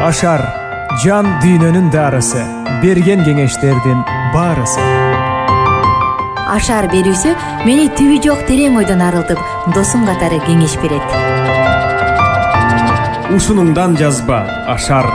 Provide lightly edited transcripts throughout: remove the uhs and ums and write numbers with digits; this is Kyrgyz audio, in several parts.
Ашар жан дүйнөнүн дарысы, берген кеңештердин баарысы. Ашар берүүсү мени түбү жок терең ойдон арылтып, досум катары кеңеш берет. Ушунуңдан жазба Ашар.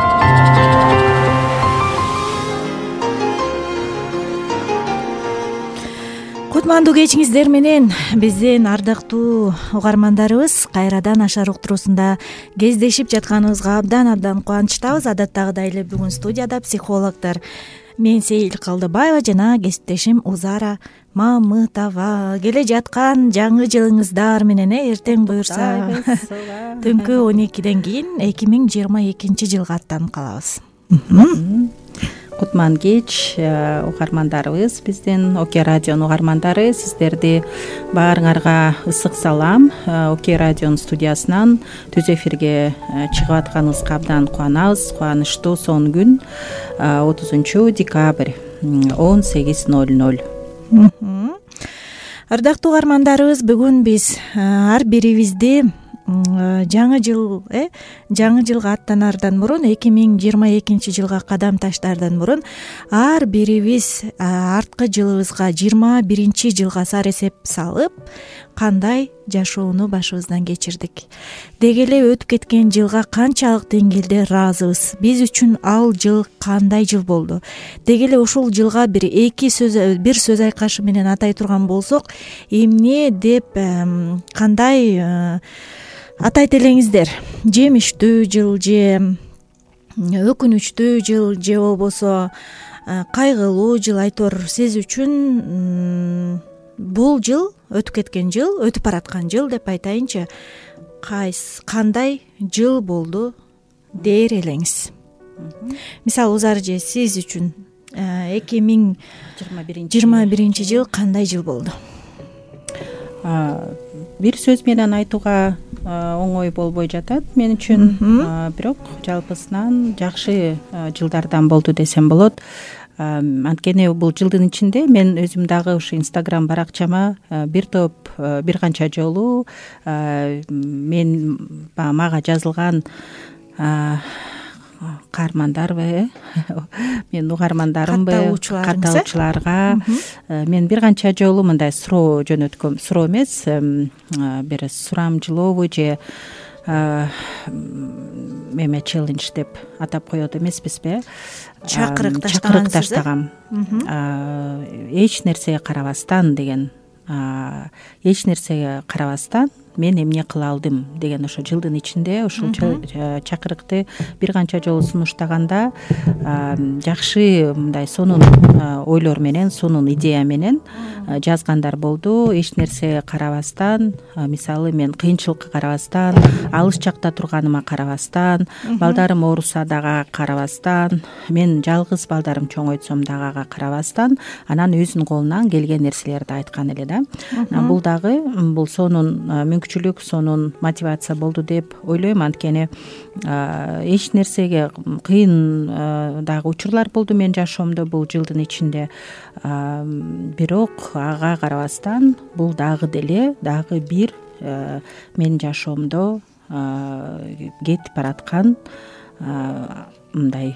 Кутмандуу кечиңиздер менен биздин ардактуу угармандарыбыз кайрадан Ашар уктуруусунда кездешип жатканыбызга абдан кубанычтабыз. Адаттагыдай эле бүгүн студияда психологдор мен Сейил Калдыбаева жана кесиптешим Узара Мамытова. Келе жаткан жаңы жылыңыздар менен эртең буюрса түнкү 12ден кийин 2022 жылга аттанып калабыз. Кутман кеч угармандарыбыз, биздин Оке радионун угармандары, сиздерди баарыңарга ысык салам. Оке радионун студиясынан түз эфирге чыгып атканыбызга абдан кубанабыз. Кубанычтуу сонун күн 30 декабрь 18:00. Ардактуу угармандарыбыз, бүгүн биз ар бирибизди жаңы жылга аттанардан мурун, 2022 жылга кадам таштаардан мурун ар бирибиз арткы жылыбызга, 21 жылга сар эсеп салып, кандай жашоону башыбыздан кечирдик, деги эле өтүп кеткен жылга канчалык деңгээлде ыраазыбыз, биз үчүн ал жыл кандай жыл болду, деги эле ушул жылга бир сөз айкашы менен атай турган болсок, эмне деп кандай атайт элеңиздер? Жемиштүү жыл же өкүнүчтүү жыл же болбосо кайгылуу жыл, айтор сиз үчүн бул жыл, өтүп кеткен жыл, өтүп бараткан жыл деп айтайынчы, кандай жыл болду дээр элеңиз? Мисалы, Узар же сиз үчүн 2021 жыл кандай жыл болду? Бир сөз менен айтууга оңой болбой жатат мен үчүн, бирок жалпысынан жакшы жылдардан болду десем болот. Анткени бул жылдын ичинде мен өзүм дагы ушу Instagram баракчама бир канча жолу мага жазылган каармандарбы, менин угармандарымбы, катталуучуларга мен бир канча жолу мындай суроо жөнөткөм. Суроо эмес, бир сурамжылообу же эме челлендж деп атап коет эмеспизби? Чакырык таштагам. Эч нерсеге карабастан деген, эч нерсеге карабастан мен эмне кыла алдым деген ошо жылдын ичинде ушул чакырыкты бир канча жолу сунуштаганда жакшы мындай сонун ойлор менен, сонун идея менен жазгандар болду. Эч нерсеге карабастан, мисалы мен кыйынчылыкка карабастан, алыс жакта турганыма карабастан, балдарым ооруса дагы карабастан, мен жалгыз балдарым чоңойтсом дагы ага карабастан, анан өзүнүн колунан келген нерселерди айткан эле да. Бул дагы бул сонун мүмкүнчүлүк, сонун мотивация болду деп ойлойм. Анткени эч нерсеге кыйын дагы учурлар болду менин жашоомдо бул жылдын ичинде, бирок ага карабастан бул дагы бир менин жашоомдо кетип бараткан мындай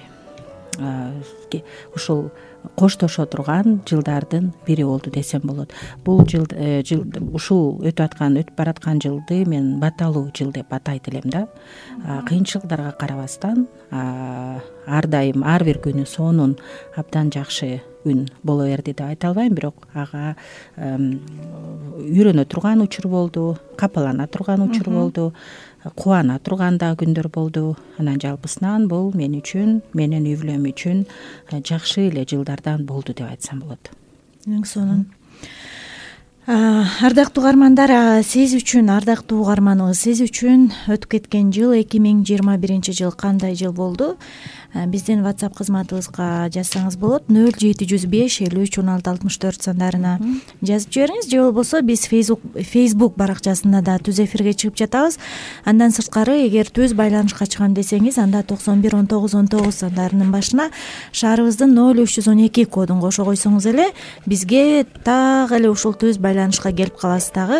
ушул коштошо турган жылдардын бири болду десем болот. Бул жыл ушул өтүп бараткан жылды мен баталуу жыл деп атайт элем да. Кыйынчылыктарга карабастан ар дайым ар бир күнү сонун, абдан жакшы күн боло берди деп айта албайм, бирок ага үйрөнө турган учур болду, капалана турган учур болду, кубана турган да күндөр болду. Анан жалпысынан бул мен үчүн, менин үй бүлөм үчүн жакшы эле жылдардан болду деп айтсам болот. Эң сонун. Ардактуу угармандар, сиз үчүн, ардактуу угарманыбыз, сиз үчүн өтүп кеткен жыл, 2021 жыл кандай жыл болду? Биздин WhatsApp кызматыбызга жазсаңыз болот. 0705 53 16 64 сандарына жазып жибериңиз. Же болбосо биз Facebook баракчасында да түз эфирге чыгып жатабыз. Андан сырткары, эгер түз байланышка чыгам десеңиз, анда 91 19 19 сандарынын башына шаарыбыздын 0312 кодун кошо койсоңуз эле бизге так эле ушул түз байланышка келип каласыз. Дагы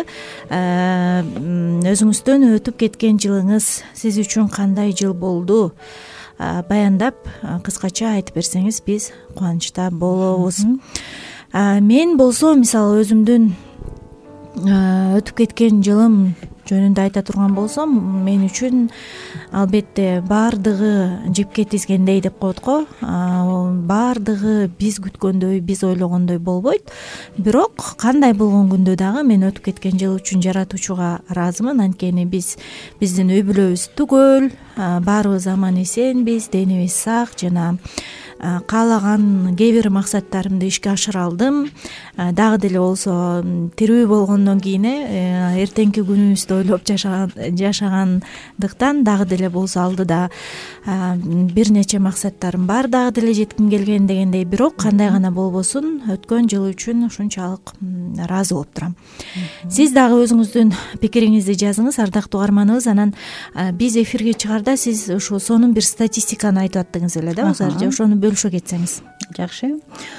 өзүңүздөн өтүп кеткен жылыңыз сиз үчүн кандай жыл болду? баяндап кыскача айтып берсеңиз биз кубанычта болобуз. Мен болсо мисалы өзүмдүн өтүп кеткен жылым жөнүндө айта турган болсом, мен үчүн албетте баардыгы жипке тизгендей деп коет го, баардыгы биз күткөндөй, биз ойлогондой болбойт. Бирок кандай болгон күндө дагы мен өтүп кеткен жыл үчүн жаратуучуга ыраазымын. Анткени биздин үй бүлөбүз түгөл, баарыбыз аман эсенбиз, денибиз сак жана каалаган кээ бир максаттарымды ишке ашыра алдым. Дагы деле болсо тирүү болгондон кийин эртеңки күнүбүздү ойлоп жашагандыктан дагы деле болсо алдыда бир нече максаттарым бар, дагы деле жетким келген дегендей. Бирок кандай гана болбосун өткөн жыл үчүн ушунчалык ыраазы болуп турам. Сиз дагы өзүңүздүн пикириңизди жазыңыз, ардактуу угарманыбыз. Анан биз эфирге чыгарда сиз ушу сонун бир статистиканы айтып аттыңыз эле да, же ошону бөлүшө кетсеңиз. Жакшы.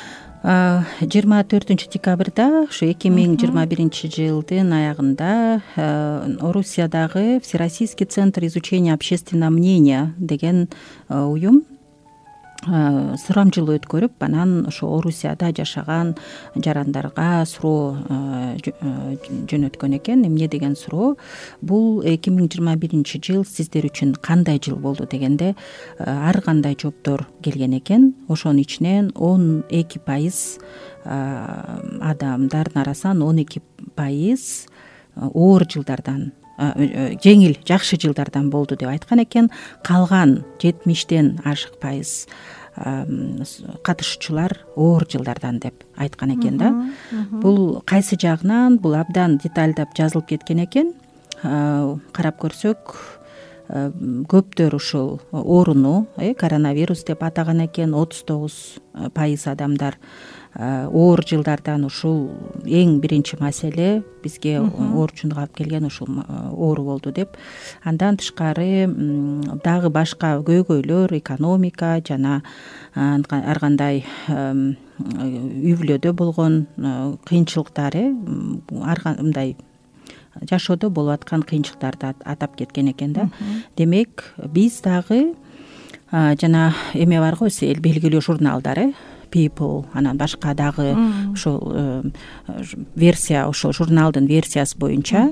24 декабрда ушу 2021 жылдын аягында Орусиядагы Всероссийский центр изучения общественного мнения деген уюм сурамжылоо өткөрүп, анан ошо Орусияда жашаган жарандарга суроо жөнөткөн экен. Эмне деген суроо? Бул 2021 жыл сиздер үчүн кандай жыл болду дегенде ар кандай жооптор келген экен. Ошонун ичинен 12% адамдардын арасынан 12% оор жылдардан, жеңил, жакшы жылдардан болду деп айткан экен. Калган 70-тен ашык пайыз катышуучулар оор жылдардан деп айткан экен да. Бул кайсы жагынан? Бул абдан детальдап жазылып кеткен экен. Карап көрсөк, көптөр ушул ооруну коронавирус деп атаган экен. 39% адамдар оор жылдардан ушул эң биринчи маселе бизге оорчундук алып келген ушул оору болду деп. Андан тышкары дагы башка көйгөйлөр, экономика жана ар кандай үй бүлөдө болгон кыйынчылыктар, ар кандай жашоодо болуп аткан кыйынчылыктарды атап кеткен экен да. Демек, биз дагы жана эме барго, белгилүү журналдар, People, анан башка дагы ошол версия, ошол журналдын версиясы боюнча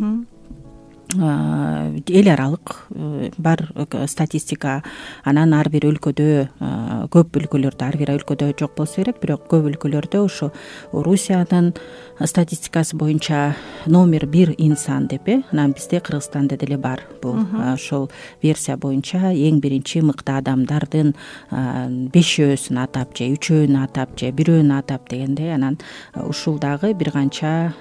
эл аралык бар статистика. Анан ар бир өлкөдө, көп өлкөлөрдө, ар бир өлкөдө жок болсо керек, бирок көп өлкөлөрдө ошо Орусиянын статистикасы боюнча номер 1 инсан деп, анан бизде Кыргызстанда деле бар бул ошол версия боюнча эң биринчи мыкты адамдардын 5-өсүн атап же 3-өүн атап же 1-өүн атап дегендей. Анан ушул дагы бир канча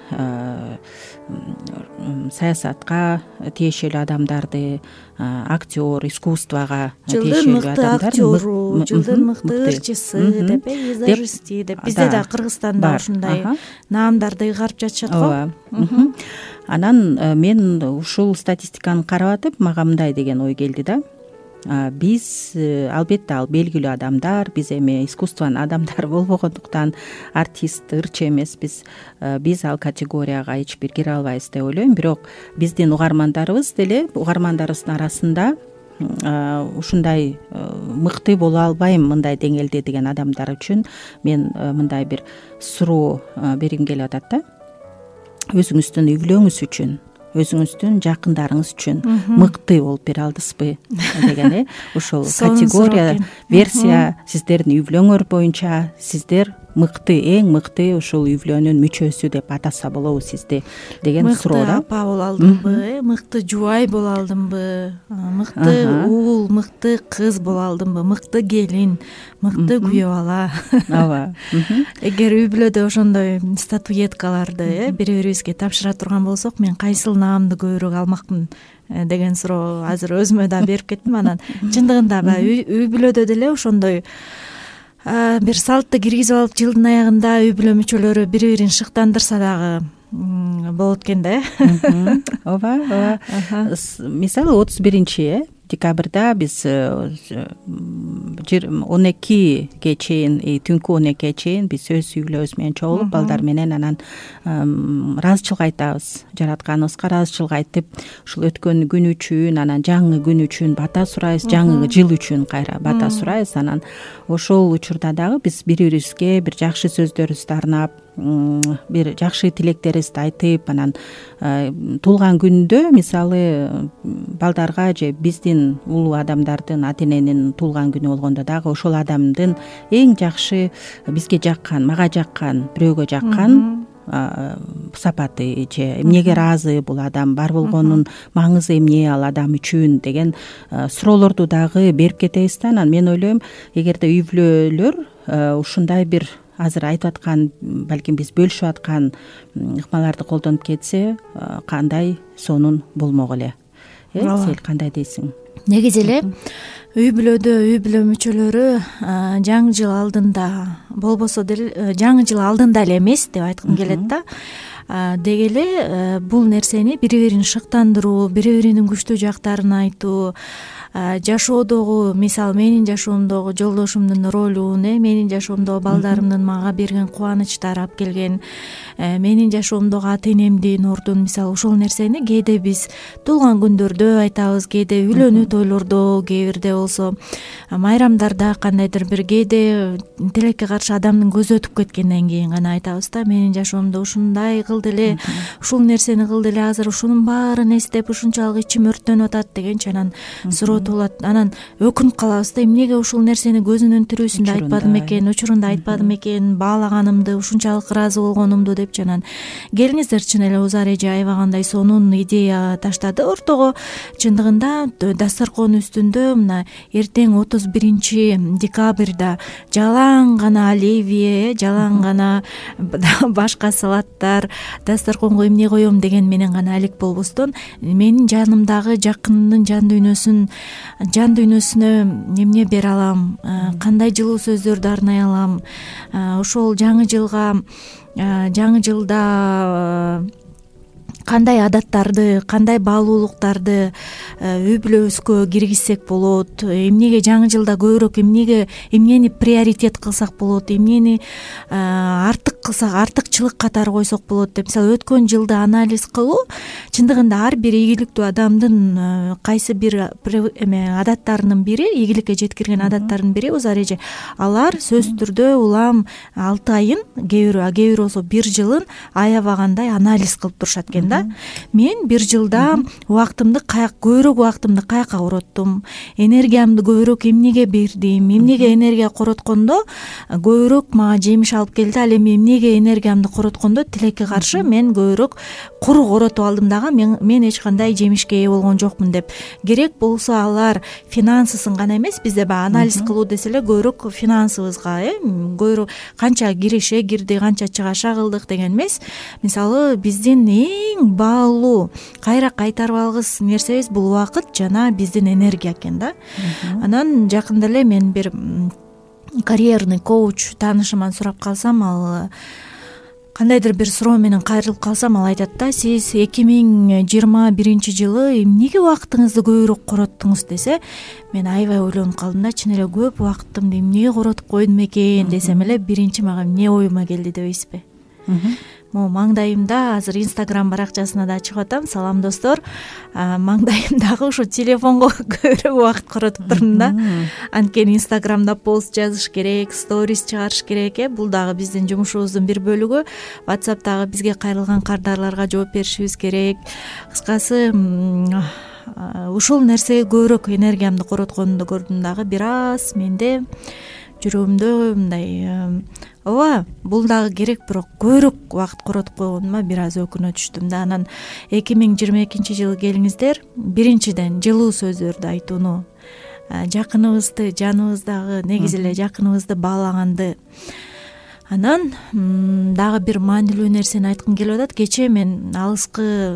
саясатка тиешелүү адамдарды, актер, искусствого тиешелүү адамдар, жылдын мыкты ырчысы деп, визажисти деп, бизде да Кыргызстанда ушундай наамдарды ыйгарып жатышат го. Анан мен ушул статистиканы карап атып, мага мындай деген ой келди да. Биз албетте ал белгилүү адамдар, биз эми искусствонун адамдары болбогондуктан артист, ырчы эмеспиз. Биз ал категорияга эч бир кире албайбыз деп ойлойм. Бирок биздин угармандарыбыз деле, угармандарыбыздын арасында ушундай мыкты боло албайм мындай деңгээлде деген адамдар үчүн мен мындай бир суроо бергим келип атат да. Өзүңүздүн үй бүлөңүз үчүн, өзүңүздүн жакындарыңыз үчүн мыкты болуп бере алдыңызбы деген ушул категория, версия сиздердин үй бүлөңөр боюнча сиздер мыкты, эң мыкты ушул үй бүлөнүн мүчөсү деп атаса болобу сизди деген суроо да. Мыкты апа боло алдымбы, мыкты жубай боло алдымбы, мыкты уул, мыкты кыз боло алдымбы, мыкты келин, мыкты күйөө бала. Ооба. Эгер үй бүлөдө ошондой статуэткаларды бири-бирибизге тапшыра турган болсок, мен кайсыл наамды көбүрөөк алмакмын деген суроо азыр өзүмө да берип кеттим. Анан чындыгында үй бүлөдө деле ошондой бир салтты киргизип алып, жылдын аягында үй бүлө мүчөлөрү бири-бирин шыктандырса дагы болот экен да. Ооба. Мисалы 31 декабрда биз 12ге чейин, түнкү 12ге чейин биз өз үйлөрүбүз менен чогулуп балдар менен анан ыраазычылык айтабыз, жаратканыбызга ыраазычылык айтып, ушул өткөн күн үчүн, анан жаңы күн үчүн бата сурайбыз, жаңы жыл үчүн кайра бата сурайбыз. Анан ошол учурда дагы биз бири-бирибизге бир жакшы сөздөрүбүздү арнап, бир жакшы тилектерибизди айтып, анан туулган күндө мисалы балдарга же биздин улуу адамдардын ата-эненин туулган күнү болгондо дагы ошол адамдын эң жакшы бизге жаккан, мага жаккан, бирөөгө жаккан сапаты же эмнеге ыраазы бул адам, бар болгонун маңызы эмне ал адам үчүн деген суроолорду дагы берип кетебиз да. Анан мен ойлойм, эгерде үй бүлөлөр ушундай бир азыр айтып аткан, балким биз бөлүшүп аткан ыкмаларды колдонуп кетсе, кандай сонун болмок эле. Сен кандай дейсиң? Негизи эле үй бүлө мүчөлөрү жаңы жыл алдында, болбосо деле жаңы жыл алдында эле эмес деп айткым келет да. Деги эле бул нерсени бири-бирин шыктандыруу, бири-биринин күчтүү жактарын айтуу, жашоодогу, мисалы менин жашоомдогу жолдошумдун ролун, менин жашоомдогу балдарымдын мага берген кубанычтары алып келген, менин жашоомдогу ата-энемдин ордун, мисалы ошол нерсени кээде биз туулган күндөрдө айтабыз, кээде үйлөнүү тойлордо, кээ бирде болсо майрамдарда кандайдыр бир, кээде тилекке каршы адамдын көзү өтүп кеткенден кийин гана айтабыз да, менин жашоомдо ушундай кылды эле, ушул нерсени кылды эле, азыр ушунун баарын эстеп ушунчалык ичим өрттөнүп атат дегенчи анан суроо болот. Анан өкүнүп калабыз да, эмнеге ушул нерсени көзүнүн тирүүсүндө айтпадым экен, учурунда айтпадым экен, баалаганымды, ушунчалык ыраазы болгонумду депчи. Анан келиңиздер, чын эле Узар эже аябагандай сонун идея таштады ортого. Чындыгында дасторкон үстүндө мына эртең 31 декабрда жалаң гана оливье, жалаң гана башка салаттар дасторконго эмне коем деген менен гана алек болбостон, менин жанымдагы жакынымдын жан дүйнөсүнө эмне бере алам, кандай жылуу сөздөрдү арнай алам, ошол жаңы жылда кандай адаттарды, кандай баалуулуктарды үй бүлөбүзгө киргизсек болот, эмнеге жаңы жылда көбүрөөк эмнени приоритет кылсак болот, эмнени артык кылсак, артыкчылык катары койсок болот деп. Мисалы өткөн жылды анализ кылуу, чындыгында ар бир ийгиликтүү адамдын кайсы бир адаттарынын бири, ийгиликке жеткирген адаттарынын бири, Узар эже, алар сөзсүз түрдө улам 6 айын, кээ бирөө болсо 1 жылын аябагандай анализ кылып турушат экен. Мен бир жылда көбүрөөк убактымды каяка короттум, энергиямды көбүрөөк эмнеге бердим, эмнеге энергия короткондо көбүрөөк мага жемиш алып келди, ал эми эмнеге энергиямды короткондо тилекке каршы мен көбүрөөк куру коротуп алдым дагы, мен эч кандай жемишке ээ болгон жокмун деп. Керек болсо алар финансысын гана эмес, бизде баягы анализ кылуу десе эле көбүрөөк финансыбызга, көбүрөөк канча киреше кирди, канча чыгаша кылдык деген эмес. Мисалы биздин эң баалуу кайра кайтарып алгыс нерсебиз бул убакыт жана биздин энергия экен да. Анан жакында эле мен бир карьерный коуч таанышыман сурап калсам, ал кандайдыр бир суроо менен кайрылып калсам, ал айтат да, сиз 2021-жылы эмнеге убактыңызды көбүрөөк короттуңуз десе, мен аябай ойлонуп калдым да, чын эле көп убактымды эмнеге коротуп койдум экен десем эле, биринчи мага эмне оюма келди дебейсизби? Могу маңдайымда, азыр Instagram баракчасына да чыгып атам, салам достор, маңдайымдагы ушу телефонго көбүрөөк убакыт коротуп турдум да. Анткени Instagramда пост жазыш керек, сторис чыгарыш керек, бул дагы биздин жумушубуздун бир бөлүгү. WhatsApp'тагы бизге кайрылган кардарларга жооп беришибиз керек. Кыскасы, ушул нерсеге көбүрөөк энергиямды коротконумду көрдүм дагы, бир аз менде жүрөгүмдө мындай ооба, бул дагы керек, бирок көбүрөөк убакыт коротуп койгонума бир аз өкүнө түштүм да. Анан 2022-жылы келиңиздер, биринчиден жылуу сөздөрдү айтууну, жакыныбызды, жаныбыздагы негизи эле жакыныбызды баалаганды. Анан дагы бир маанилүү нерсени айткым келип атат. Кечээ мен алыскы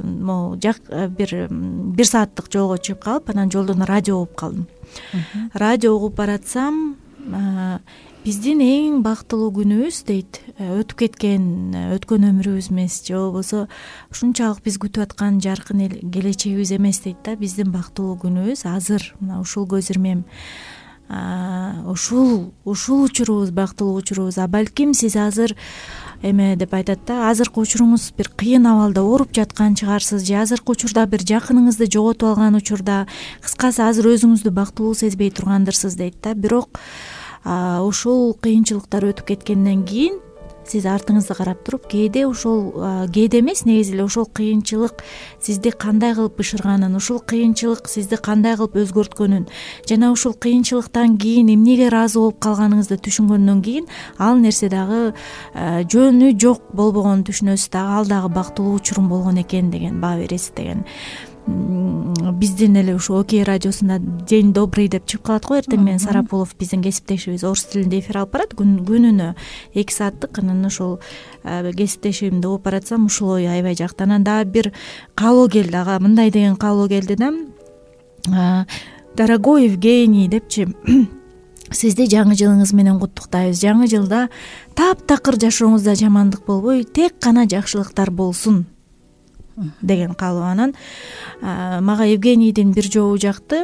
бир сааттык жолго чыгып калып, анан жолдон радио угуп калдым. Радио угуп баратсам, биздин эң бактылуу күнүбүз дейт, өтүп кеткен өткөн өмүрүбүз эмес, же болбосо ушунчалык биз күтүп аткан жаркын келечегибиз эмес дейт да. Биздин бактылуу күнүбүз азыр, мына ушул көз ирмем. ушул учурубуз бактылуу учурубуз. А балким сиз азыр эме деп айтат да, азыркы учуруңуз бир кыйын абалда ооруп жаткан чыгарсыз, же азыркы учурда бир жакыныңызды жоготуп алган учурда, кыскасы азыр өзүңүздү бактылуу сезбей тургандырсыз дейт да. Бирок ушул кыйынчылыктар өтүп кеткенден кийин сиз артыңызды карап туруп, кээде эмес, негизи эле ошол кыйынчылык сизди кандай кылып бышырганын, ушул кыйынчылык сизди кандай кылып өзгөрткөнүн жана ушул кыйынчылыктан кийин эмнеге ыраазы болуп калганыңызды түшүнгөндөн кийин ал нерсе дагы жөнү жок болбогонун түшүнөсүз дагы, ал дагы бактылуу учурум болгон экен деген баа бересиз деген. Биздин эле ушу Окей радиосунда день добрый деп чыгып калат го эртең менен. Сарапулов биздин кесиптешибиз орус тилинде эфир алып барат, күнүнө 2 сааттык. Анан ошол кесиптешимди угуп баратсам ушул ой аябай жакты. Анан дагы бир каалоо келди, ага мындай деген каалоо келди да: дорогой Евгений депчи, сизди жаңы жылыңыз менен куттуктайбыз. Жаңы жылда таптакыр жашооңузда жамандык болбой, тек гана жакшылыктар болсун деген каалоо. Анан мага Евгенийдин бир жообу жакты.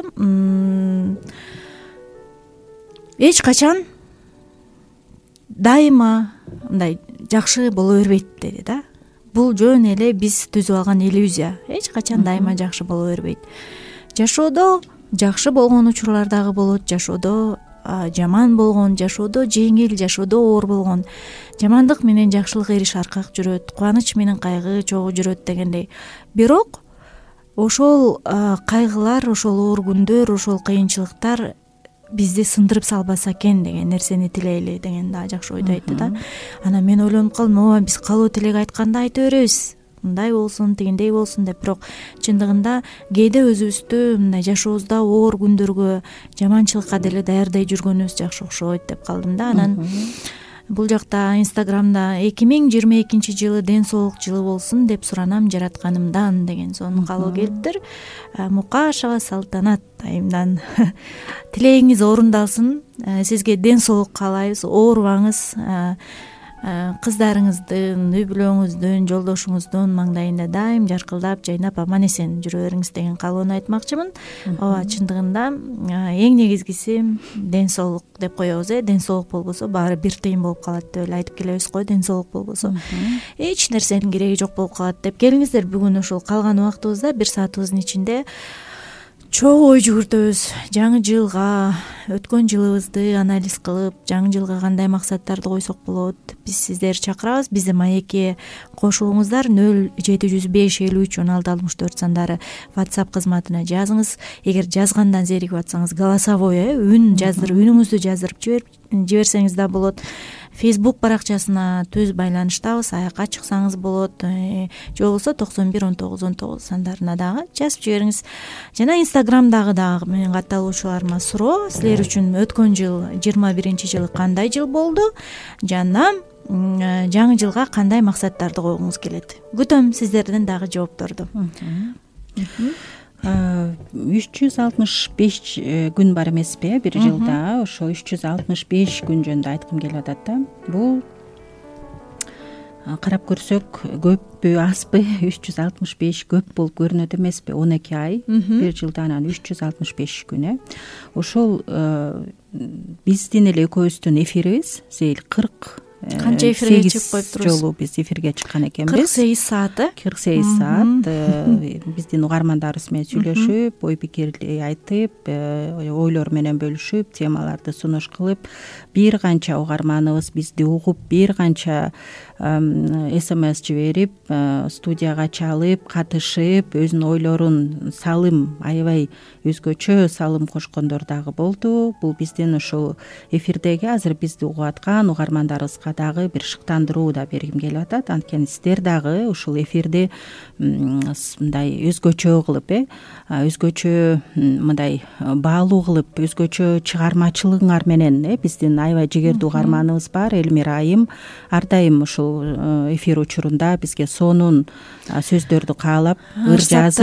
Эч качан дайыма мындай жакшы боло бербейт деди да. Бул жөн эле биз түзүп алган иллюзия. Эч качан дайыма жакшы боло бербейт. Жашоодо жакшы болгон учурлар дагы болот, жашоодо жаман болгон, жашоодо жеңил, жашоодо оор болгон, жамандык менен жакшылык эриш аркак жүрөт, кубаныч менен кайгы чогуу жүрөт дегендей. Бирок ошол кайгылар, ошол оор күндөр, ошол кыйынчылыктар бизди сындырып салбаса экен деген нерсени тилейли деген дагы жакшы ойду айтты да. Анан мен ойлонуп калдым, ооба биз каалоо тилек айтканда айта беребиз, мындай болсун, тигиндей болсун деп. Бирок чындыгында кээде өзүбүздү мындай жашообузда оор күндөргө, жаманчылыкка деле даярдай жүргөнүбүз жакшы окшойт деп калдым да. Анан бул жакта Инстаграмда 2022 жылы ден соолук жылы болсун деп суранам жаратканымдан деген сонун каалоо келиптир. Мукашева Салтанат айымдан тилегиңиз орундалсын, сизге ден соолук каалайбыз, оорубаңыз, кыздарыңыздын, үй бүлөңүздүн, жолдошуңуздун маңдайында дайым жаркылдап, жайнап, аман эсен жүрө бериңиз деген каалоону айтмакчымын. Ооба, чындыгында эң негизгиси ден соолук деп коебуз. Ден соолук болбосо баары бир тыйын болуп калат деп эле айтып келебиз го. Ден соолук болбосо эч нерсенин кереги жок болуп калат деп. Келиңиздер, бүгүн ушул калган убактыбызда 1 саатыбыздын ичинде чоң ой жүгүртөбүз. Жаңы жылга, өткөн жылыбызды анализ кылып, жаңы жылга кандай максаттарды койсок болот. Биз сиздерди чакырабыз. Бизди маекке кошулуңуздар. 075531664 сандары WhatsApp кызматына жазыңыз. Эгер жазгандан зеригип атсаңыз, голосовой үн жаздырып, үнүңүздү жаздырып жиберсеңиз да болот. Facebook баракчасына түз байланыштабыз, аякка чыксаңыз болот. Же болбосо 911919 сандарына дагы жазып жибериңиз. Жана Instagramдагы дагы менин катталуучуларыма суроо: силер үчүн өткөн жыл 21-жылы кандай жыл болду? Жана жаңы жылга кандай максаттарды койгуңуз келет? Күтөм сиздерден дагы жоопторду. 365 күн бар эмеспи бир жылда? Ошо 365 күн жөнүндө айткым келип атат да. Бул карап көрсөк көппү, азбы? 365 көп болуп көрүнөт эмеспи? 12 ай бир жылда, анан 365 күн. Ошол биздин эле экөөбүздүн эфирибиз Зейил 40 канча эфирге чыгып коюптурбуз? Жолу биз эфирге чыккан экенбиз. 48 саат. 48 саат биздин угармандарыбыз менен сүйлөшүп, ой пикирли айтып, ойлор менен бөлүшүп, темаларды сунуш кылып, бир канча угарманыбыз бизди угуп, бир канча СМС жиберип, студияга чалып, катышып, өзүнүн ойлорун салым, аябай өзгөчө салым кошкондор дагы болду. Бул биздин ушул эфирдеги азыр бизди угуп аткан угармандарыбызга дагы бир шыктандыруу да бергим келип атат. Анткени сиздер дагы ушул эфирди мындай өзгөчө кылып, өзгөчө мындай баалуу кылып, өзгөчө чыгармачылыгыңар менен биздин аябай жигердүү угарманыбыз бар, Элмира айым. Ар дайым ушул эфир учурунда бизге сонун сөздөрдү каалап, ыр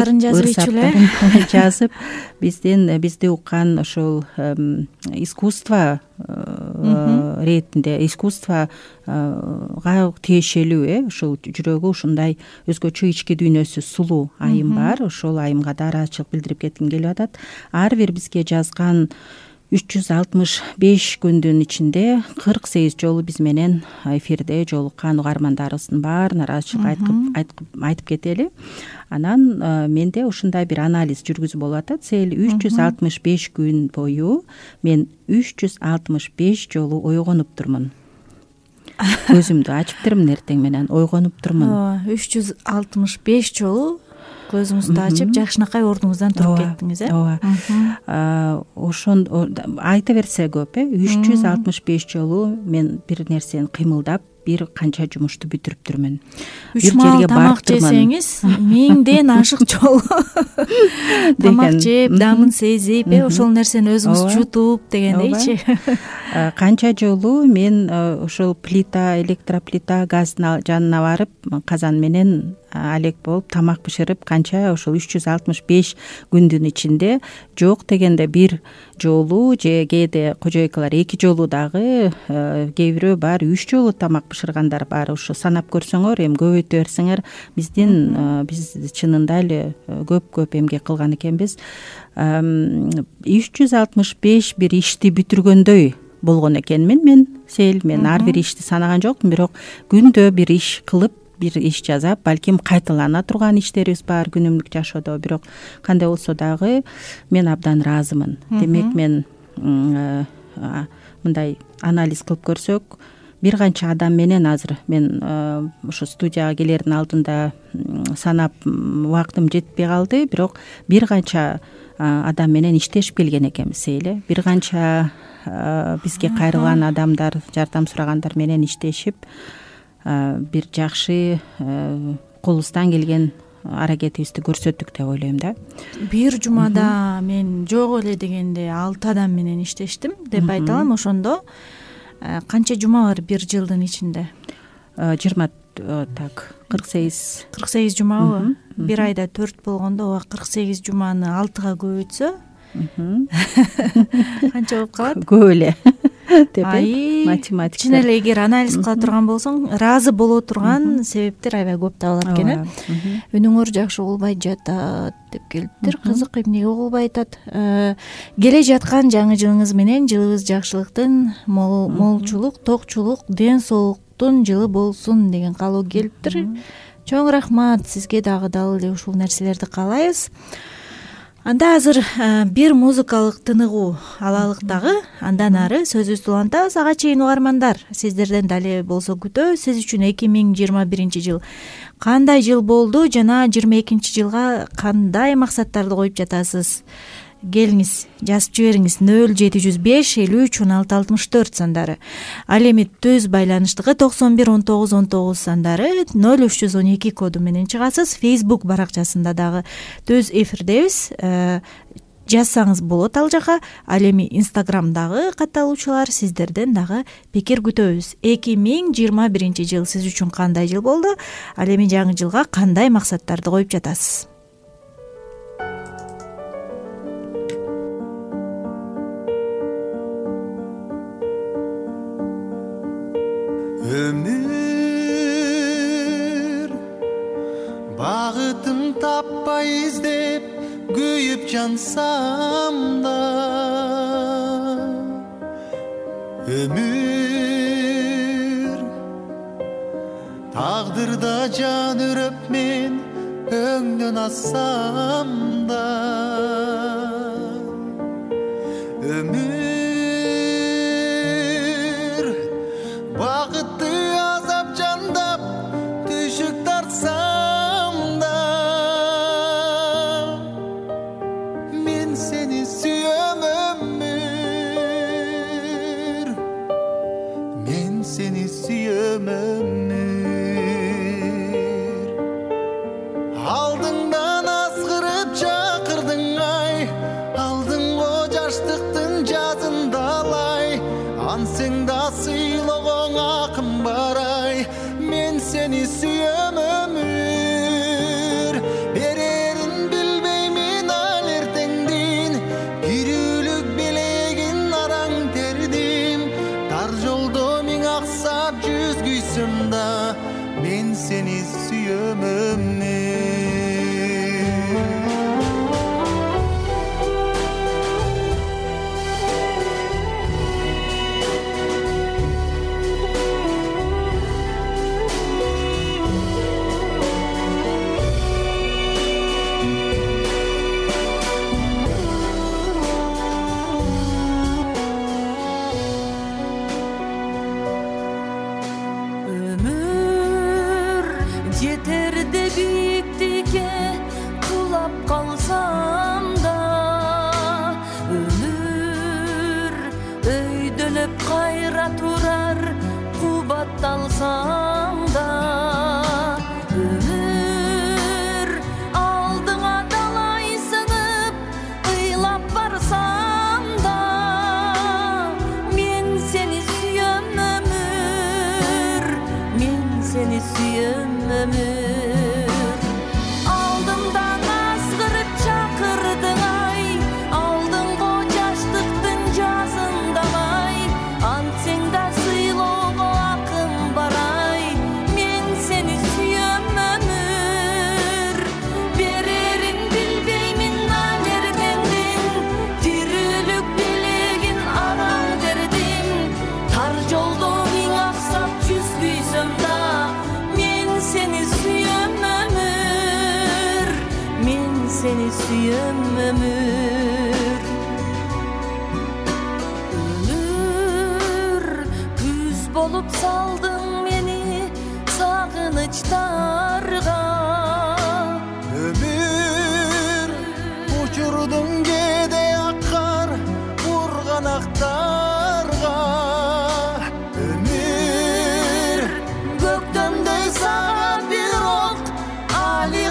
жазып, бизди уккан ушул искусство ретинде, искусствога тиешелүү, ушул жүрөгү ушундай өзгөчө ички дүйнөсү сулуу айым бар. Ошол айымга да ыраазычылык билдирип кетким келип атат. Ар бир бизге жазган 365 күндүн ичинде 48 жолу биз менен эфирде жолуккан угармандарыбыздын баарына ыраазычылык айтып кетели. Анан менде ушундай бир анализ жүргүзүп атат. Сел 365 күн бою мен 365 жолу ойгонуп турмун. Көзүмдү ачып турмун, эртең менен ойгонуп турмун. 365 жолу көзүңүздү ачып, жакшынакай ордуңуздан туруп кеттиңиз, ооба. Ошон айта берсе көп, 365 жолу мен бир нерсени кыймылдап, бир канча жумушту бүтүрүптүрмүн. 3 маал тамак жесеңиз, 1000ден ашык жолу тамак жеп, дамын сезип, ошол нерсени өзүңүз жутуп дегендейчи. Канча жолу мен ошол электроплита, газдын жанына барып, казан менен алек болуп тамак бышырып, канча ошол 365 күндүн ичинде жок дегенде бир жолу же кээде кожойкалар 2 жолу дагы, кээ бирөө баары 3 жолу тамак бышыргандар бар. Ушу санап көрсөңөр, эми көбөйтө берсеңер, биз чынында эле көп эмгек кылган экенбиз. 365 бир ишти бүтүргөндөй болгон экенмин мен ар бир ишти санаган жокмун, бирок күндө бир иш кылып, бир иш жасап, балким кайталана турган иштерибиз бар күнүмдүк жашоодо, бирок кандай болсо дагы мен абдан ыраазымын. Демек мен мындай анализ кылып көрсөк, бир канча адам менен азыр мен ушу студияга келердин алдында санап убактым жетпей калды, бирок бир канча адам менен иштешип келген экенбиз эле. Бир канча бизге кайрылган адамдар, жардам сурагандар менен иштешип, бир жакшы колубуздан келген аракетибизди көрсөттүк деп ойлойм да. Бир жумада мен жок эле дегенде 6 адам менен иштештим деп айта алам. Ошондо канча жума бар бир жылдын ичинде? 48 жумабы? Бир айда 4 болгондо 48 жуманы 6га көбөйтсө канча болуп калат? Көп эле деп математика. Чын эле эгер анализ кыла турган болсоң, ыраазы боло турган себептер аябай көп табылат экен. Үнүңөр жакшы угулбай жатат деп келиптир. Кызык, эмнеге угулбай атат? Келе жаткан жаңы жылыңыз менен жылыбыз жакшылыктын, молчулук, токчулук, ден соолуктун жылы болсун деген каалоо келиптир. Чоң рахмат, сизге дагы дал эле ушул нерселерди каалайбыз. Анда азыр бир музыкалык тыныгуу алалык дагы, андан ары сөзүбүздү улантабыз. Ага чейин угармандар, сиздерден дале болсо күтөбүз. Сиз үчүн 2021 жыл кандай жыл болду жана 22 жылга кандай максаттарды коюп жатасыз? Келиңиз, жазып жибериңиз. 0705 53 16 64 сандары. Ал эми түз байланыштыгы 91 19 19 сандары, 0312 коду менен чыгасыз. Facebook баракчасында дагы түз эфирдебиз. Жазсаңыз болот ал жака. Ал эми Instagramдагы катталуучулар, сиздерден дагы пикир күтөбүз. 2021 жыл сиз үчүн кандай жыл болду? Ал эми жаңы жылга кандай максаттарды коюп жатасыз? Өмүр багытын таппай издеп күйүп жансам да, өмүр тагдырда жан үрөп мен өңдөн ассам да, өмүр багытты азап жандап түшүк тартсам да, мен сени сүйөм өмүр, мен сени сүйөм өмүр. Алдыңдан азгырып чакырдың ай, алдың го жаштыктын жазындалай, ансең да сыйлогоң акым барай, мен сени сүйөм өмүр. Берерин билбеймин ал эртеңдин, сүйөм өмүр. Алдымдан азгырып чакырдың ай, алдыңго жаштыктын жазындамай, антсең да сыйлоого акым бар ай, мен сени сүйөм өмүр. Берерин билбеймин алердеңдин, тирүүлүк белегин арам дердим. Тар жолдо миң аксап жүз күйсөм да, мен сени сүйөм өмүр, мен сени сүйөм өмүр. Өмүр күз болуп салдың мени сагынычтарга, өмүр учурдуң кээде аккар бурганактарга, өмүр көктөмдөй сага бирок али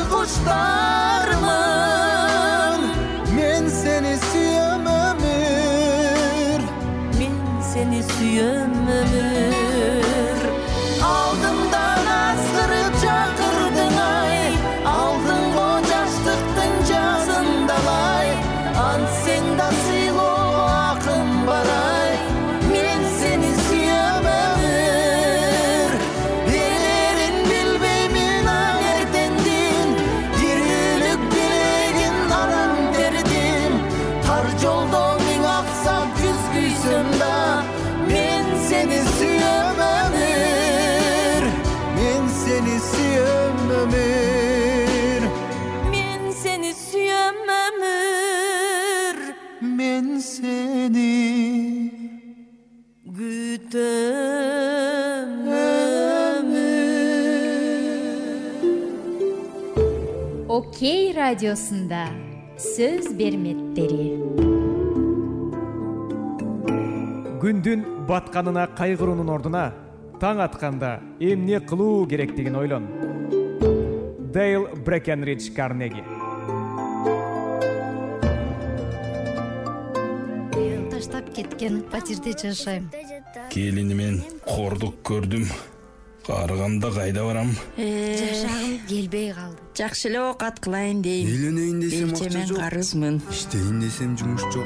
куштармын. Мен сени сүйөм өмүр, мен сени сүйөм өмүр. Алдымдан азгырып чакырдың ай, алдыңго жаштыктын жазындамай, антсең да сыйлоого акым бар ай, мен сени сүйөм өмүр. Берерин билбеймин алердеңдин, тирүүлүк белегин арам дердим. Тар жолдо миң аксап жүз күйсөм да, мен сени сүйөм өмүр, мен сени сүйөм өмүр, мен сени сүйөм өмүр, мен сени күтөм өмүр. Окей радиосунда сөз берметтери. Күндүн батканына кайгыруунун ордуна таң атканда эмне кылуу керектигин ойлон. Дейл Брекенридж Карнеги. Таштап кеткен фатирде жашайм. Келинимен кордук көрдүм. Арыганда кайда барам? Жашагым келбей калды. Жакшы эле оокат кылайын дейм. Үйлөнөйүн десем акча Мен жок. карызмын. Иштейин десем жумуш жок.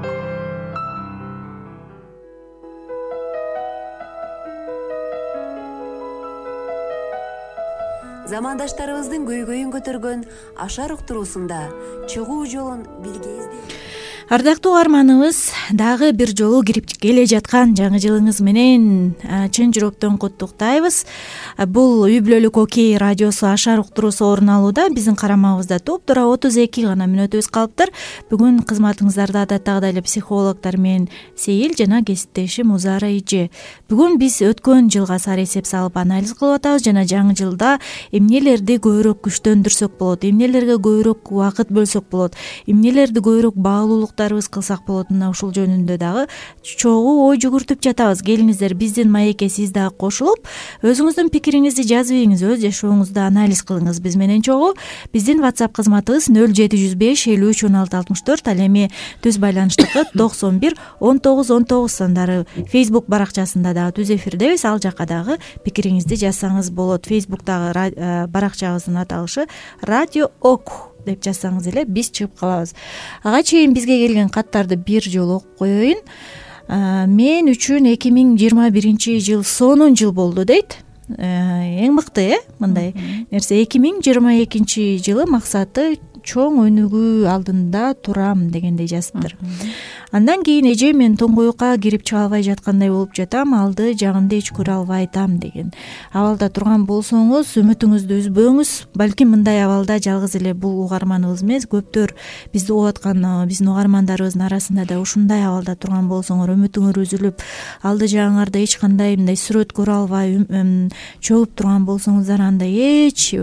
Замандаштарыбыздын көйгөйүн көтөргөн ашар уктуруусунда чыгуу жолун бирге издейбиз. Ардактуу угарманыбыз, дагы бир жолу кирип келе жаткан жаңы жылыңыз менен чын жүрөктөн куттуктайбыз. Бул үй бүлөлүк Окей радиосу ашар уктуруусу орун алууда. Биздин карамагыбызда туптура 32 гана мүнөтүбүз калыптыр. Бүгүн кызматыңыздарда адаттагыдай эле психологдор мен Сейил жана кесиптешим Узара эже. Бүгүн биз өткөн жылга сары эсеп салып анализ кылып атабыз жана жаңы жылда эмнелерди көбүрөөк күчтөндүрсөк болот, эмнелерге көбүрөөк убакыт бөлсөк болот, эмнелерди көбүрөөк баалуулуктарыбыз кылсак болот, мына ушул жөнүндө дагы чогуу ой жүгүртүп жатабыз. Келиңиздер биздин маекке сиз дагы кошулуп, өзүңүздүн пикириңизди жазып ийиңиз, өз жашооңузду анализ кылыңыз биз менен чогуу. Биздин WhatsApp кызматыбыз 0705 53 16 64, ал эми түз байланыштыкы 91 19 19 сандары. Facebook баракчасында дагы түз эфирдебиз, ал жакка дагы пикириңизди жазсаңыз болот. Facebook'тагы баракчабыздын аталышы Радио Ок деп жазсаңыз эле биз чыгып калабыз. Ага чейин бизге келген каттарды бир жолу окуп коеюн. Мен үчүн 2021 жыл сонун жыл болду дейт. Эң мыкты, мындай нерсе. 2022 жылы максаты чоң өнүгүү алдында турам дегендей жазыптыр. Андан кийин эже мен туңгуюкка кирип чыга албай жаткандай болуп жатам, алды жагымды эч көрө албай атам деген. Абалда турган болсоңуз, үмүтүңүздү үзбөңүз. Балким мындай абалда жалгыз эле бул угарманыбыз эмес, көптөр бизди угуп аткан биздин угармандарыбыздын арасында да ушундай абалда турган болсоңор, үмүтүңөр үзүлүп, алды жагыңарда эч кандай мындай сүрөт көрө албай чөгүп турган болсоңуздар, анда эч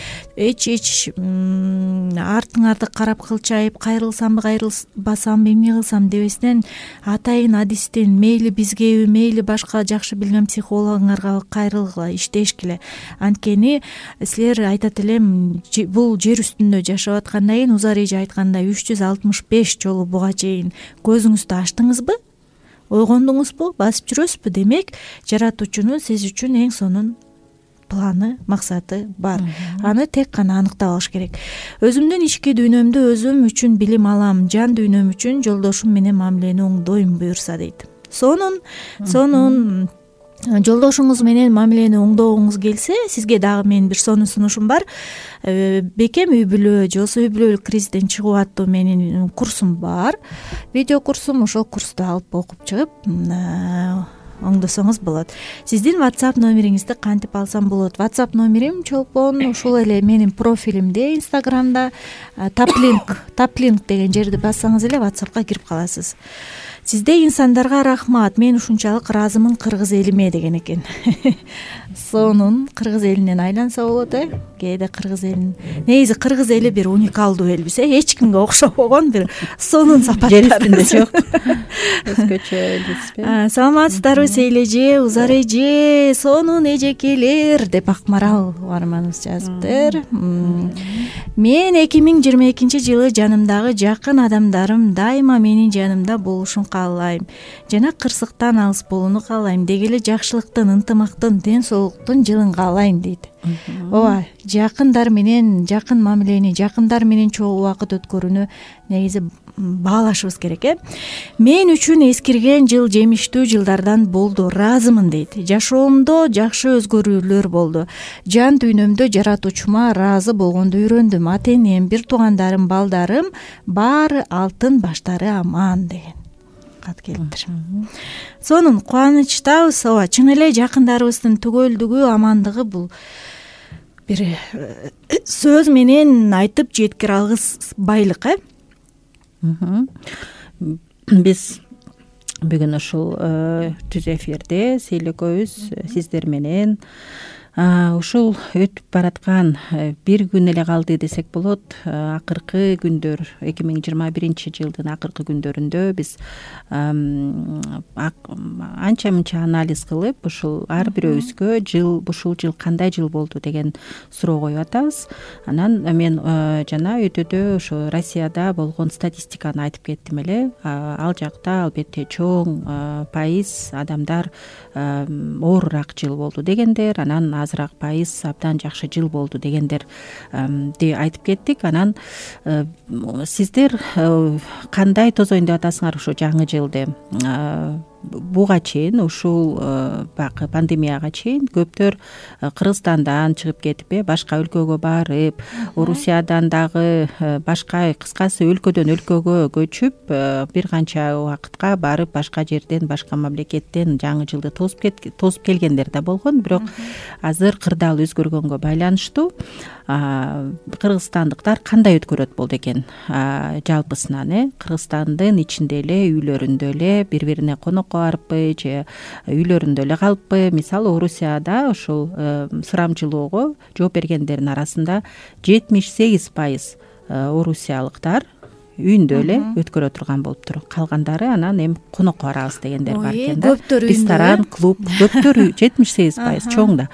артыңарды карап кылчайып, кайрылсамбы кайрылбасамбы, эмне кылсам дебестен, атайын адистин мейли бизгеби, мейли башка жакшы билген психологуңарга кайрылгыла, иштешкиле. Анткени силер айтат элем, бул жер үстүндө жашап аткандан кийин Узар эже айткандай 365 жолу буга чейин көзүңүздү ачтыңызбы? Ойгондуңузбу? Басып жүрөсүзбү? Демек, жаратуучунун сиз үчүн эң сонун планы, максаты бар. Аны тек гана аныктап алыш керек. Өзүмдүн ички дүйнөмдү өзүм үчүн билим алам, жан дүйнөм үчүн жолдошум менен мамилени оңдойм буюрса дейт. Сонун жолдошуңуз менен мамилени оңдогуңуз келсе, сизге дагы менин бир сонун сунушум бар. Бекем үй бүлө же болбосо үй бүлөлүк кризистен чыгуу аттуу менин курсум бар. Видео курсум, ошол курсту алып окуп чыгып оңдосоңуз болот. Сиздин WhatsApp номериңизди кантип алсам болот? WhatsApp номерим чолпон ушул эле менин профилимде Instagramда таплинк деген жерди бассаңыз эле WhatsAppка кирип каласыз. Сизде инсандарга рахмат, мен ушунчалык ыраазымын кыргыз элиме деген экен. Сонун кыргыз элинен айланса болот, кээде кыргыз элин. Негизи кыргыз эли бир уникалдуу элбиз, эч кимге окшобогон бир сонун сапаттар. Жеристинде жок. Өзгөчө элбизби? Саламатсыздарбы Сейлеже, Узар эже, сонун эжекелер деп Акмарал арманыбыз жазыптыр. Мен 2022-жылы жанымдагы жакын адамдарым дайыма менин жанымда болушун каалайм. Жана кырсыктан алыс болууну каалайм. Деги эле жакшылыктын, ынтымактын, ден соолуктун жылын каалайм дейт. Ооба, жакындар менен жакын мамилени, жакындар менен чогуу убакыт өткөрүүнү негизи баалашыбыз керек, Мен үчүн эскирген жыл жемиштүү жылдардан болду, ыраазымын дейт. Жашоомдо жакшы өзгөрүүлөр болду. Жан дүйнөмдө жаратуучума ыраазы болгонду үйрөндүм. Ата энем, бир туугандарым, балдарым баары алтын, баштары аман деген кат келиптир. Сонун кубанычтабыз. Ооба, чын эле жакындарыбыздын түгөлдүгү, амандыгы бул бир сөз менен айтып жеткире алгыс байлык, Биз бүгүн ушул түз эфирде Сейлекөбүз сиздер менен ушул өтүп бараткан бир күн эле калды десек болот. Акыркы күндөр, 2021-жылдын акыркы күндөрүндө биз анча мынча анализ кылып, ушул ар бирөөбүзгө ушул жыл кандай жыл болду деген суроо коюп атабыз. Анан мен жана өтөдө ошо Россияда болгон статистиканы айтып кеттим эле. Ал жакта албетте чоң пайыз адамдар оорураак жыл болду дегендер, анан азыраак пайыз абдан жакшы жыл болду дегендерди айтып кеттик. Анан сиздер кандай тозоюн деп атасыңар ушу жаңы жылды? Буга чейин, ушул пандемияга чейин көптөр Кыргызстандан чыгып кетип, башка өлкөгө барып, Орусиядан дагы башка, кыскасы өлкөдөн өлкөгө көчүп, бир канча убакытка барып, башка жерден, башка мамлекеттен жаңы жылды тосуп келгендер да болгон. Бирок азыр кырдаал өзгөргөнгө байланыштуу кыргызстандыктар кандай өткөрөт болду экен жалпысынан? Кыргызстандын ичинде эле, үйлөрүндө эле бири-бирине конокко барыппы же үйлөрүндө эле калыппы? Мисалы Орусияда ушул сурамчылоого жооп бергендердин арасында 78% орусиялыктар үйүндө эле өткөрө турган болуптур. Калгандары анан эми конокко барабыз дегендер бар экен да. Ресторан, клуб, көптөр 78% чоң да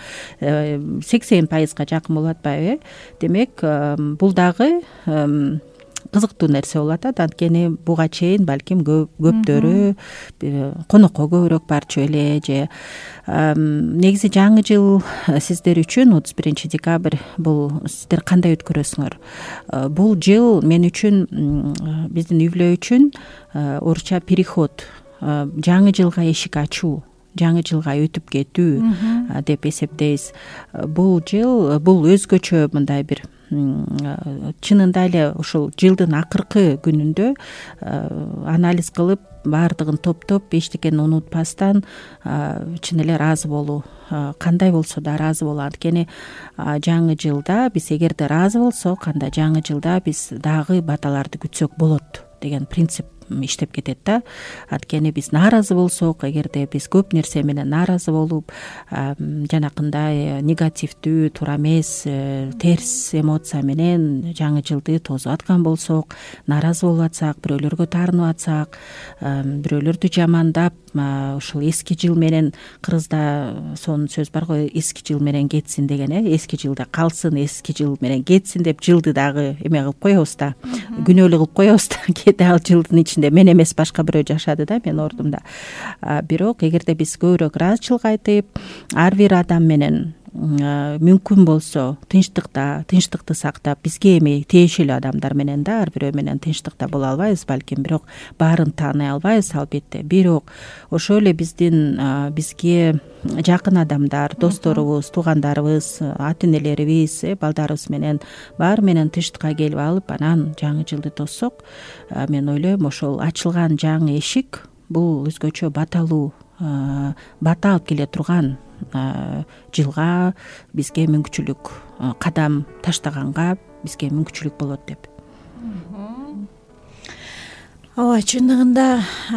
80%га жакын болуп атпайбы? Демек, бул дагы кызыктуу нерсе болуп атат. Анткени буга чейин балким көптөрү конокко көбүрөөк барчу эле, же негизи жаңы жыл сиздер үчүн 31 декабрь бул сиздер кандай өткөрөсүңөр? Бул жыл мен үчүн, биздин үй-бүлө үчүн орусча переход, жаңы жылга эшик ачуу, жаңы жылга өтүп кетүү деп эсептейбиз. Бул жыл, бул өзгөчө мындай бир чынында эле ушул жылдын акыркы күнүндө анализ кылып, баардыгын топтоп, эчтекени унутпастан чын эле ыраазы болуу, кандай болсо да ыраазы болуу. Анткени жаңы жылда биз эгерде ыраазы болсок, анда жаңы жылда биз дагы баталарды күтсөк болот деген принцип иштеп кетет да. Анткени биз нааразы болсок, эгерде биз көп нерсе менен нааразы болуп, жанакындай негативдүү, туура эмес, терс эмоция менен жаңы жылды тосуп аткан болсок, нааразы болуп атсак, бирөөлөргө таарынып атсак, бирөөлөрдү жамандап, ушул эски жыл менен, кыргызда сонун сөз бар го, эски жыл менен кетсин деген, эски жылда калсын, эски жыл менен кетсин деп жылды дагы эме кылып коебуз да, күнөөлүү кылып коебуз да. Кээде ал жылдын ичинде мен эмес башка бирөө жашады да менин ордумда. Бирок эгерде биз көбүрөөк ыраазычылык айтып, ар бир адам менен мүмкүн болсо тынчтыкты сактап, бизге эми тиешелүү адамдар менен да ар бирөө менен тынчтыкта боло албайбыз балким, бирок баарын тааный албайбыз албетте. Бирок ошол эле бизге жакын адамдар, досторубуз, туугандарыбыз, ата энелерибиз, балдарыбыз менен баары менен тынчтыкка келип алып, анан жаңы жылды тоссок, мен ойлойм ошол ачылган жаңы эшик бул өзгөчө баталуу, бата алып келе турган жылга бизге мүмкүнчүлүк, кадам таштаганга бизге мүмкүнчүлүк болот деп. ооба, чындыгында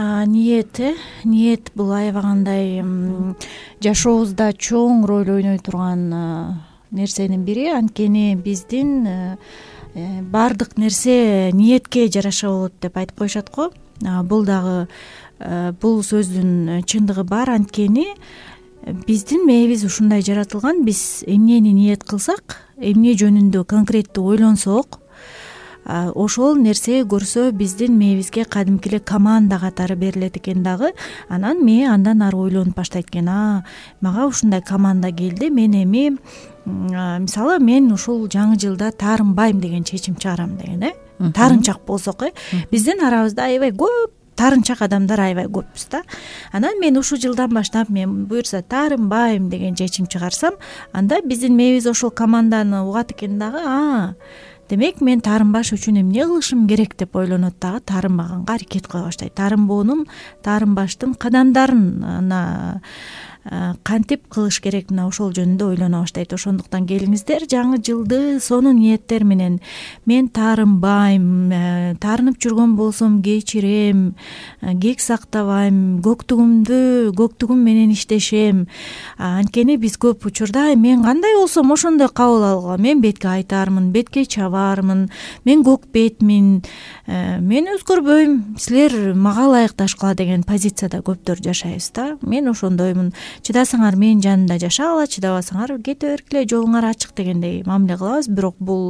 ниет бул аябагандай жашообузда чоң роль ойной турган нерсенин бири. Анткени биздин баардык нерсе ниетке жараша болот деп айтып коюшат го. Бул дагы бул сөздүн чындыгы бар. Анткени биздин мээбиз ушундай жаратылган. Биз эмнени ниет кылсак, эмне жөнүндө конкреттүү ойлонсок, ошол нерсе көрсө биздин мээбизге кадимки эле команда катары берилет экен дагы. Анан мээ андан ары ойлонуп баштайт экен. Мага ушундай команда келди, мен эми мисалы мен ушул жаңы жылда таарынбайм деген чечим чыгарам деген, таарынчак болсок, биздин арабызда аябай көп таарынчак адамдар аябай көппүз да. Анан мен ушул жылдан баштап мен буюрса таарынбайм деген чечим чыгарсам, анда биздин мээбиз ошол команданы угат экен дагы. Демек мен таарынбаш үчүн эмне кылышым керек деп ойлонот дагы, таарынбаганга аракет кыла баштайт. Таарынбаштын кадамдарын кантип кылыш керек, мына ошол жөнүндө ойлоно баштайт. Ошондуктан келиңиздер, жаңы жылды сонун ниеттер менен мен таарынбайм, таарынып жүргөн болсом кечирем, кек сактабайм, көктүгүм менен иштешем. Анткени биз көп учурда мен кандай болсом ошондой кабыл алгыла, мен бетке айтаармын, бетке чабаармын, мен көк бетмин, мен өзгөрбөйм, силер мага ылайыкташкыла деген позицияда көптөр жашайбыз да. Мен ошондоймун. Чыдасаңар менин жанымда жашагыла, чыдабасаңар кете бергиле, жолуңар ачык дегендей мамиле кылабыз. Бирок бул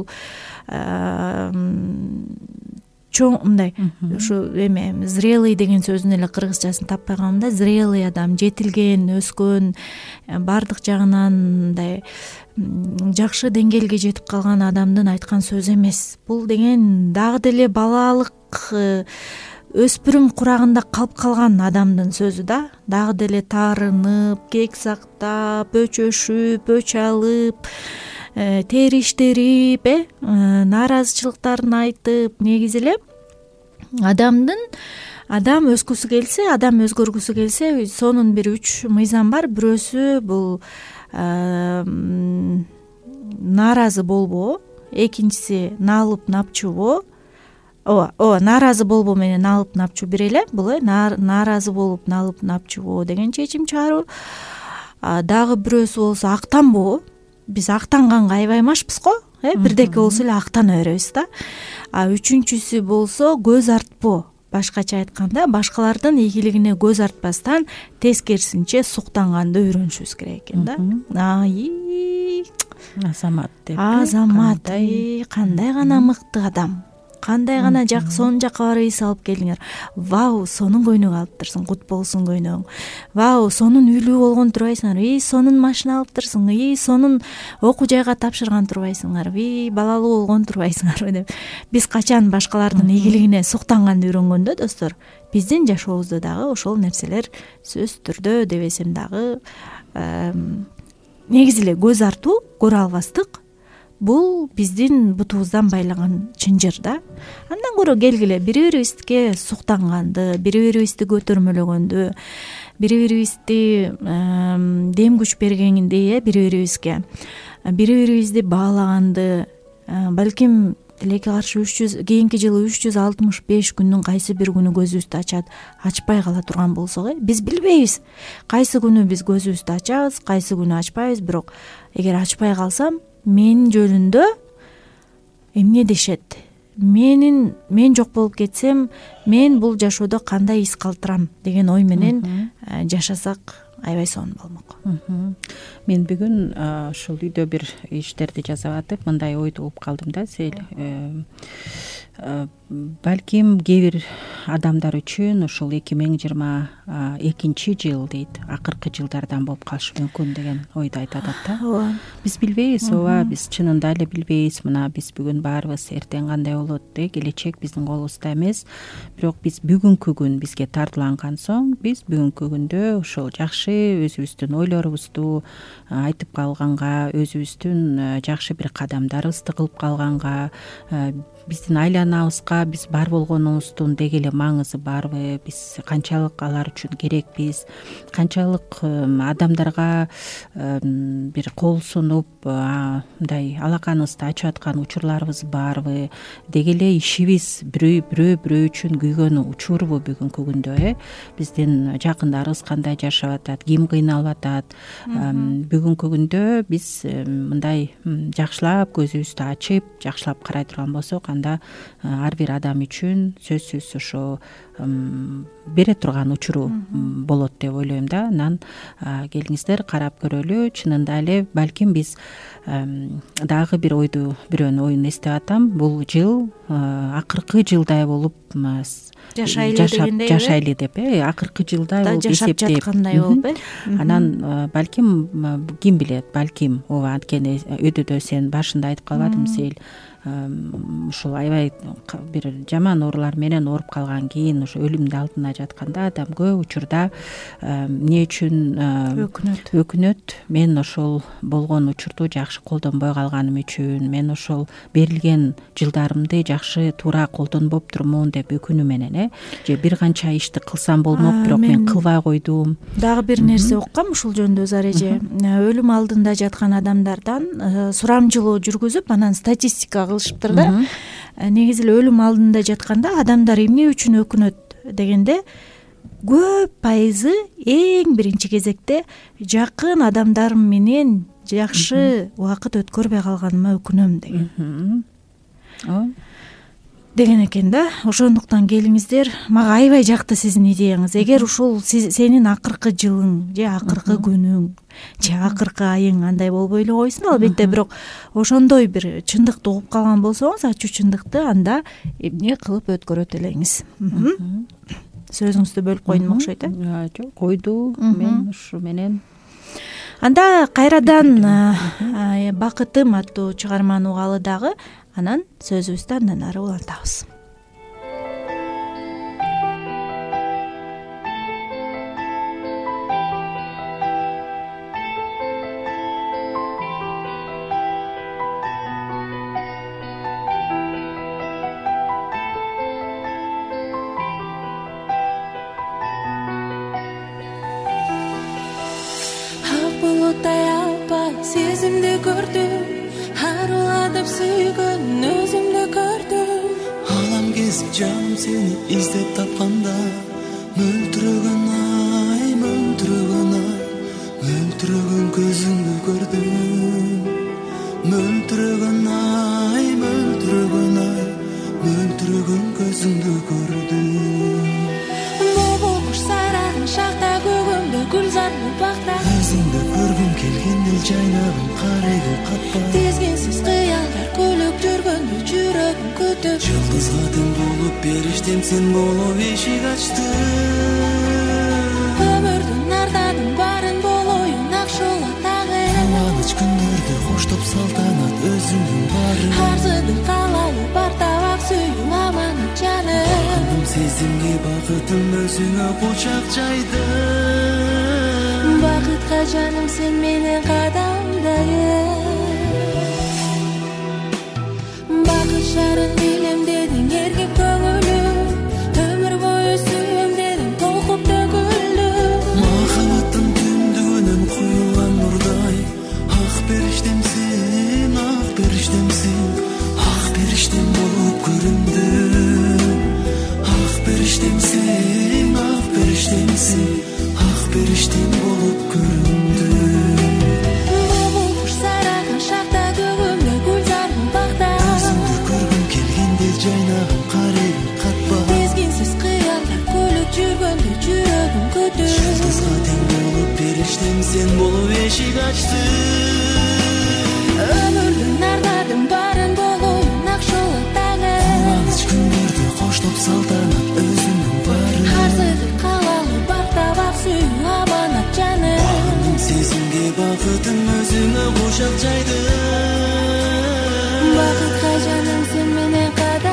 чоң мындай ушу эме зрелый деген сөздүн эле кыргызчасын таппай калдым да. Зрелый адам, жетилген, өскөн, баардык жагынан мындай жакшы деңгээлге жетип калган адамдын айткан сөзү эмес. Бул деген дагы деле балалык өспүрүм курагында калып калган адамдын сөзү да. Дагы деле таарынып, кек сактап, өчөшүп, өч алып, териштерип, нааразычылыктарын айтып, негизи эле адам өскүсү келсе, адам өзгөргүсү келсе, сонун бир 3 мыйзам бар. Бирөөсү бул нааразы болбоо, экинчиси наалып напчубоо. Ооба, нааразы болбоо менен наалып напчу бир эле. Бул нааразы болуп наалып напчубоо деген чечим чыгаруу. Дагы бирөөсү болсо актанбоо. Биз актанганга аябай машпыз го, бирдеке болсо эле актана беребиз да. Үчүнчүсү болсо көз артпоо. Башкача айтканда, башкалардын ийгилигине көз артпастан тескерисинче суктанганды үйрөнүшүбүз керек экен да. Азамат деп. Азамат, кандай гана мыкты адам. Кандай гана сонун жакка барып үй салып келдиңер. Вау, сонун көйнөк алыптырсың, кут болсун көйнөгүң. Вау, сонун үйлүү болгон турбайсыңар. Сонун машина алыптырсың. Сонун окуу жайга тапшырган турбайсыңар. Балалуу болгон турбайсыңар деп. Биз качан башкалардын ийгилигине суктанганды үйрөнгөндө, достор, биздин жашообузда дагы ошол нерселер сөзсүз түрдө дебесем дагы негизи эле көз артуу, көрө албастык. Бул биздин бутубуздан байлаган чынжыр да. Андан көрө келгиле бири-бирибизге суктанганды, бири-бирибизди көтөрмөлөгөндү, бири-бирибизди дем күч бергенди, бири-бирибизге бири-бирибизди баалаганды, балким тилекке каршы кийинки жылы 365 күндүн кайсы бир күнү көзүбүздү ачпай кала турган болсок, биз билбейбиз кайсы күнү биз көзүбүздү ачабыз, кайсы күнү ачпайбыз. Бирок эгер ачпай калсам, менин жөнүндө эмне дешет, мен жок болуп кетсем, мен бул жашоодо кандай из калтырам деген ой менен жашасак аябай сонун болмок. Мен бүгүн ушул үйдө бир иштерди жасап атып, мындай ойду угуп калдым да. балким кээ бир адамдар үчүн ушул 2022 жыл дейт акыркы жылдардан болуп калышы мүмкүн деген ойду айтат да. Ооба. Биз билбейбиз, ооба, биз чынында эле билбейбиз. Мына биз бүгүн баарыбыз эртең кандай болот, келечек биздин колубузда эмес. Бирок биз бүгүнкү күн бизге тартууланган соң, биз бүгүнкү күндө ушул жакшы өзүбүздүн ойлорубузду айтып калганга, өзүбүздүн жакшы бир кадамдарыбызды кылып калганга, биздин айланабызга биз бар болгонубуздун деги эле маңызы барбы, биз канчалык алар үчүн керекпиз, канчалык адамдарга бир кол сунуп мындай алаканыбызды ачып аткан учурларыбыз барбы, деги эле ишибиз бирөө үчүн күйгөн учурбу бүгүнкү күндө, биздин жакындарыбыз кандай жашап атат, ким кыйналып атат. Бүгүнкү күндө биз мындай жакшылап көзүбүздү ачып, жакшылап карай турган болсок, анда ар бир адам үчүн сөзсүз ошо бере турган учуру болот деп ойлойм да. Анан келиңиздер карап көрөлү. Чынында эле балким биз дагы бир бирөөнүн оюн эстеп атам. Бул жыл акыркы жылдай болуп жашайлы деп, акыркы жылдай болуп эсептеп жашап жаткандай болуп, анан балким ким билет, балким ооба, анткени өйдөдө сен башында айтып калбадым сел, ушул аябай бир жаман оорулар менен ооруп калган кийин ошо өлүмдүн алдына жатканда адам көп учурда эмне үчүн өкүнөт, мен ошол болгон учурду жакшы колдонбой калганым үчүн, мен ошол берилген жылдарымды жакшы туура колдонбоптурмун деп өкүнүү менен, же бир канча ишти кылсам болмок, бирок мен кылбай койдум. Дагы бир нерсе уккам ушул жөнүндө Зареже. Өлүм алдында жаткан адамдардан сурамжылоо жүргүзүп, анан статистика кылышыптыр да. Негизи эле өлүм алдында жатканда адамдар эмне үчүн өкүнөт дегенде, көп пайызы эң биринчи кезекте жакын адамдарым менен жакшы убакыт өткөрбөй калганыма өкүнөм деген экен да. Ошондуктан келиңиздер, мага аябай жакты сиздин идеяңыз. Эгер ушул сенин акыркы жылың же акыркы күнүң же акыркы айың андай болбой эле койсун, албетте, бирок ошондой бир чындыкты угуп калган болсоңуз, ачуу чындыкты, анда эмне кылып өткөрөт элеңиз? Сөзүңүздү бөлүп койдум окшойт, жок, койду мен ушу менен. Анда кайрадан Бакытым аттуу чыгарманы угалы дагы, анан сөзүбүздү андан ары улантабыз. Сезимди көрдүм, аруладып сүйгөн өзүмдү көрдүм. Алам кезип жаным сени издеп тапканда, мөлтүрөгөн ай, мөлтүрөгөн ай, мөлтүрөгөн көзүңдү көрдүм. Мөлтүрөгөн ай, мөлтүрөгөн ай, мөлтүрөгөн көзүңдү көрдүм. Бобо куш сайраган шакта көгүмдө гүлзарлы бакта, өзүңдү көргүм келгенде жайнаган карегил катпа. Тезгенсиз кыялдар көлөк жүргөндө жүрөгүм күтүп, Жылдызга тең болуп периштем сен болуп эшик ачтың. Өмүрдүн ардадын барын болоюн акшолот дагы. Кубаныч күндөрдү коштоп салтанат өзүңдүн барын. Арзыдын калалы бар табак сүйүм аманат жаным. Бакытым сезимге бакытым өзүңө кучак жайдың. Бакытка жаным сен менен кадамдайын. Бакыт шарын билем дедиң эркек көңүлүм, өмүр бою сүйөм дедиң толкуп төгүлдүм. Махабаттын түндүгүнөн куюлган нурдай, ак периштемсиң, ак периштемсиң, ак периштем болуп көрүндүм. Ак периштемсиң, ак периштемсиң, ак периштем болуп көрүндүм. Бобо куш сайраган шакта көгүмдө гүлзарлы бакта, өзүңдү көргүм келгенде жайнаган карегил катпа. Тезгенсиз кыялдар көлөк жүргөндө жүрөгүм күтүп, Жылдызга тең болуп периштем сен болуп эшик ачтың. өмүрдүн ардадын барын болоюн акшолот дагы. Кубаныч күндөрдү кушак жайды бакытка жаным сен менен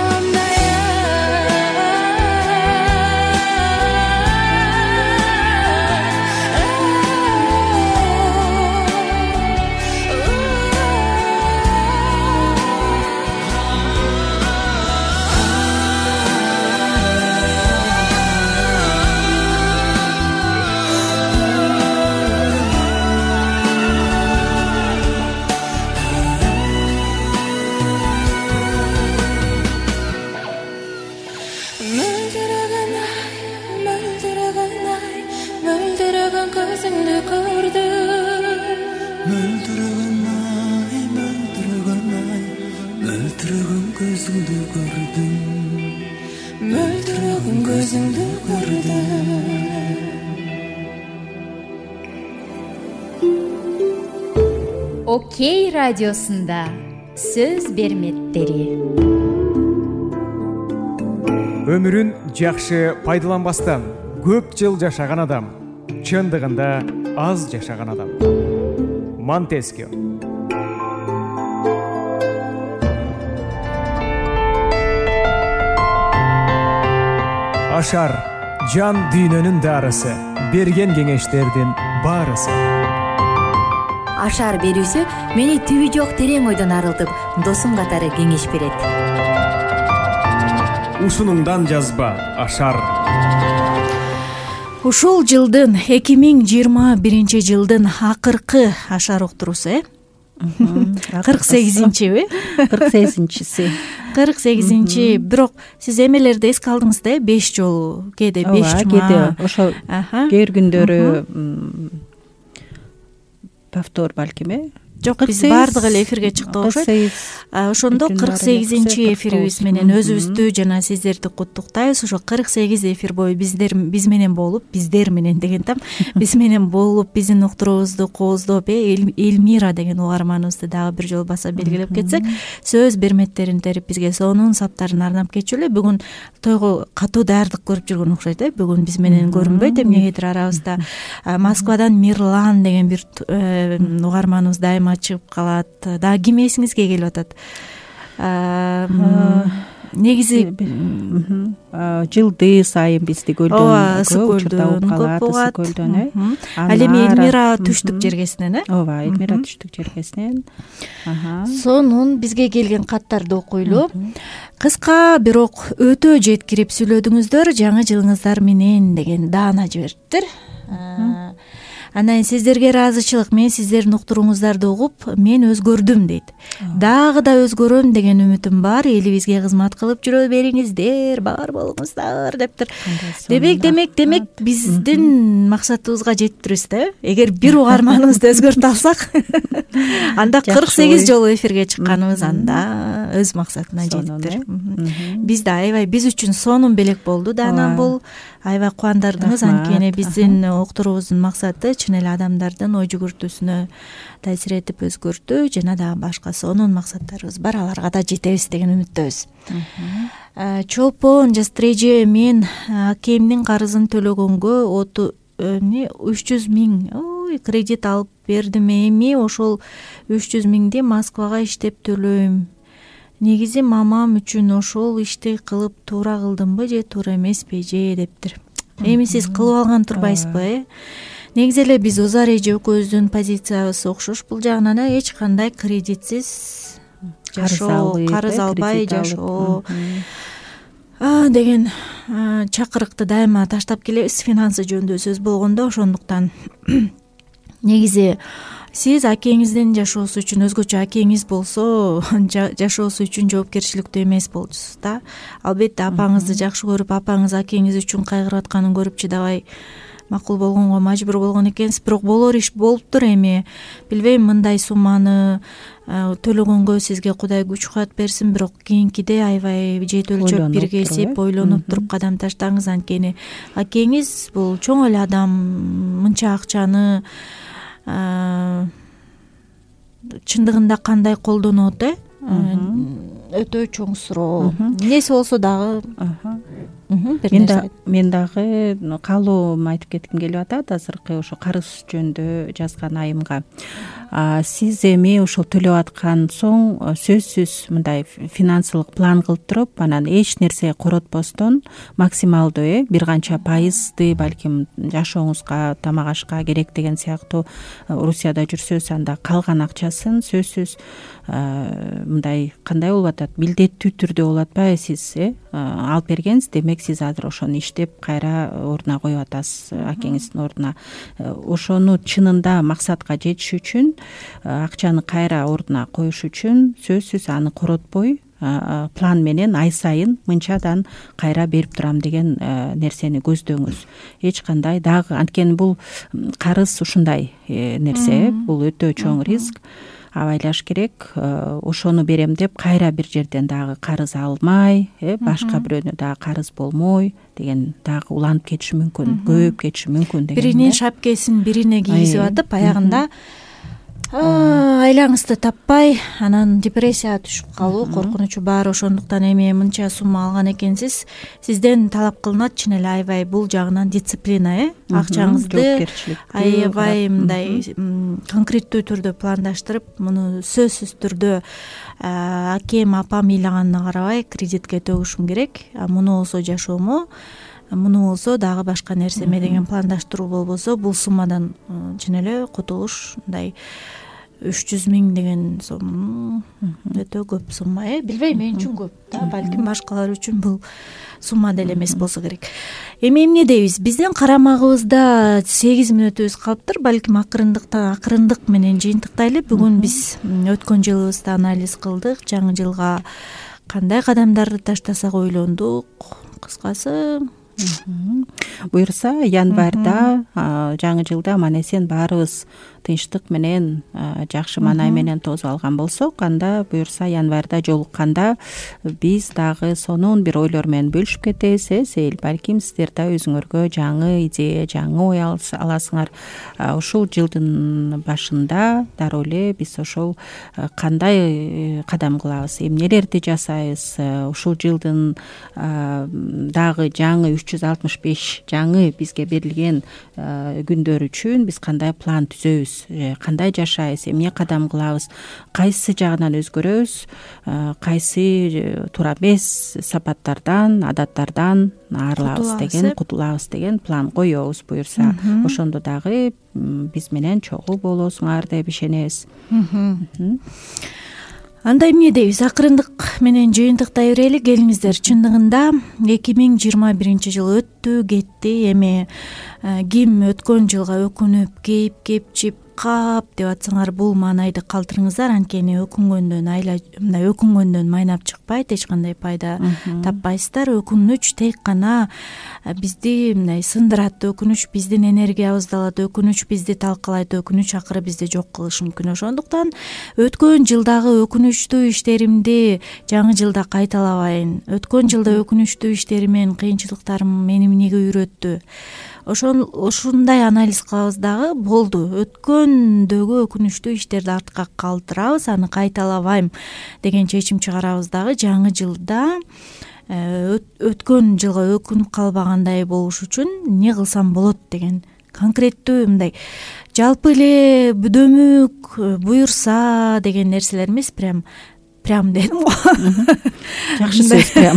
көзүңдү көрдүм мөлдүрөгөн ай мөлдүрөгөн көзүңдү көрдүм мөлдүрөгөн көзүңдү көрдүм. Окей радиосунда сөз берметтери. Өмүрүн жакшы пайдаланбастан көп жыл жашаган адам чындыгында аз жашаган адам. Монтескье. Ашар жан дүйнөнүн дарысы, берген кеңештердин барысы. Ашар берүүсү мени түбү жок терең ойдон арылтып, досум катары кеңеш берет. Ушунуңдан жазба Ашар. Ушул жылдын 2021 жылдын акыркы ашар уктуруусу 48-би 48 бирок сиз эмелерди эске алдыңыз да 5 жолу кээде 5 жума ошол кээ бир күндөрү повтор балким жок биз баардыгы эле эфирге чыкты окшойт. Ошондо 48 эфирибиз менен өзүбүздү жана сиздерди куттуктайбыз. Ошо 48 эфир бою биз менен болуп, биздер менен деген там биз менен болуп, биздин уктуруубузду кооздоп, Элмира деген угарманыбызды дагы бир жолу баса белгилеп кетсек, сөз берметтерин терип бизге сонун саптарын арнап кетчүлө. Бүгүн тойго катуу даярдык көрүп жүргөн окшойт. Бүгүн биз менен көрүнбөйт, эмнегедир арабызда Москвадан Мирлан деген бир угарманыбыз дайыма чыгып калат. Дагы ким эсиңизге келип атат? Негизи Жылдыз айым бизди көлдөн учурда калат, көлдөн. Ал эми Элмира түштүк жергесинен, ооба, Элмира түштүк жергесинен. Сонун бизге келген каттарды окуйлу. Кыска бирок өтө жеткирип сүйлөдүңүздөр, жаңы жылыңыздар менен деген даана жибериптир. Анан сиздерге ыраазычылык, мен сиздердин уктурууңуздарды угуп, мен өзгөрдүм дейт. Дагы да өзгөрөм деген үмүтүм бар. Элибизге кызмат кылып жүрө бериңиздер, бар болуңуздар дептир. Демек биздин максатыбызга жетиптирбиз да. Эгер бир угарманыбызды өзгөртө алсак, анда 48 жолу эфирге чыкканыбыз анда өз максатына жетиптир. Биз да аябай биз үчүн сонун белек болду да, анан бул аябай кубандырдыңыз. Анткени биздин уктуруубуздун максаты чын эле адамдардын ой жүгүртүүсүнө таасир этип өзгөртүү жана дагы башка сонун максаттарыбыз бар. Аларга да жетебиз деген үмүттөбүз. Чолпон Жастыреже, мен акемдин карызын төлөгөнгө 300 000 кредит алып бердим. Эми ошол 300 000 Москвага иштеп төлөйм. Негизи мамам үчүн ошол ишти кылып туура кылдымбы же туура эмеспи же дептир. Эми сиз кылып алган турбайсызбы? Негизи эле биз Озар эже экөөбүздүн позициябыз окшош. Бул жагынан эч кандай кредитсиз жашоо, карыз албай жашоо деген чакырыкты дайыма таштап келебиз. Финансы жөнүндө сөз болгондо, ошондуктан негизи сиз акеңиздин жашоосу үчүн, өзгөчө акеңиз болсо жашоосу үчүн жоопкерчиликтүү эмес болчусуз да. Албетте апаңызды жакшы көрүп, апаңыз акеңиз үчүн кайгырып атканын көрүп чыдабай макул болгонго мажбур болгон экенсиз. Бирок болор иш болуптур. Эми билбейм, мындай сумманы төлөгөнгө сизге Кудай күч кубат берсин, бирок кийинкиде аябай жет өлчөп бир кесип ойлонуп туруп кадам таштаңыз. Анткени акеңиз бул чоң эле адам, мынча акчаны чындыгында кандай колдонот, өтө чоң суроо. Эмнеси болсо дагы мен дагы каалоом айтып кетким келип атат азыркы ошо карыз жөнүндө жазган айымга. Сиз эми ушул төлөп аткан соң сөзсүз мындай финансылык план кылып туруп, анан эч нерсе коротпостон максималдуу бир канча пайызды балким жашооңузга, тамак ашка керек деген сыяктуу Орусияда жүрсөз, анда калган акчасын сөзсүз мындай кандай болуп атат, милдеттүү түрдө болуп атпайбы, сиз алып бергенсиз, демек сиз азыр ошону иштеп кайра ордуна коюп атасыз, акеңиздин ордуна. Ошону чынында максатка жетиш үчүн, акчаны кайра ордуна коюш үчүн сөзсүз аны коротпой план менен ай сайын мынчадан кайра берип турам деген нерсени көздөңүз. Эч кандай дагы, анткени бул карыз ушундай нерсе, бул өтө чоң риск. Абайлаш керек. Ошону берем деп кайра бир жерден дагы карыз алмай, башка бирөөнө дагы карыз болмой деген дагы уланып кетиши мүмкүн, көбөйүп кетиши мүмкүн деген. Биринин шапкесин бирине кийгизип атып, аягында айлаңызды таппай, анан депрессияга түшүп калуу коркунучу бар. Ошондуктан эми мынча сумма алган экенсиз, сизден талап кылынат чын эле аябай бул жагынан дисциплина, акчаңызды аябай мындай конкреттүү түрдө пландаштырып, муну сөзсүз түрдө акем, апам ыйлаганына карабай кредитке төгүшүм керек. Муну болсо жашоомо, муну болсо дагы башка нерсеме деген пландаштыруу болбосо, бул суммадан чын эле кутулуш мындай 300 000 деген сумма өтө көп сумма, билбейм, мен үчүн көп да, балким башкалар үчүн бул сумма деле эмес болсо керек. Эми эмне дейбиз? Биздин карамагыбызда 8 мүнөтүбүз калыптыр, балким акырындык менен жыйынтыктайлы. Бүгүн биз өткөн жылыбызды анализ кылдык, жаңы жылга кандай кадамдарды таштасак ойлондук, кыскасы. Буюрса, январда жаңы жылда аман эсен баарыбыз тынчтык менен, жакшы маанай менен тосуп алган болсок, анда буюрса январда жолукканда биз дагы сонун бир ойлор менен бөлүшүп кетебиз. Сейил, балким сиздер да өзүңөргө жаңы идея, жаңы ой аласыңар. Ушул жылдын башында дароо эле биз ошол кандай кадам кылабыз, эмнелерди жасайбыз, ушул жылдын дагы жаңы 365 жаңы бизге берилген күндөр үчүн биз кандай план түзөбүз, кандай жашайбыз, эмне кадам кылабыз, кайсы жагынан өзгөрөбүз, кайсы туура эмес сапаттардан, адаттардан арылабыз деген, кутулабыз деген план коебуз. Буюрса, ошондо дагы биз менен чогуу болосуңар деп ишенебиз. Анда эмне дейбиз? Акырындык менен жыйынтыктай берели. Келиңиздер, чындыгында 2021 жыл өттү, кетти. Эми ким өткөн жылга өкүнүп, кепчип кап деп атсаңар, бул маанайды калтырыңыздар. Анткени өкүнгөндөн майнап чыкпайт, эч кандай пайда таппайсыздар. Өкүнүч тек гана бизди мындай сындырат, өкүнүч биздин энергиябызды алат, өкүнүч бизди талкалайт, өкүнүч акыры бизди жок кылышы мүмкүн. Ошондуктан өткөн жылдагы өкүнүчтүү иштеримди жаңы жылда кайталабайын. Өткөн жылда өкүнүчтүү иштерим менен, кыйынчылыктарым мени эмнеге үйрөттү? Ошундай анализ кылабыз дагы, болду. Өткөндөгү өкүнүчтүү иштерди артка калтырабыз, аны кайталабайм деген чечим чыгарабыз дагы. Жаңы жылда өткөн жылга өкүнүп калбагандай болуш үчүн эмне кылсам болот деген конкреттүү мындай жалпы эле бүдөмүк буюрса деген нерселер эмес, прям дедим го. Жакшы сөз, прям.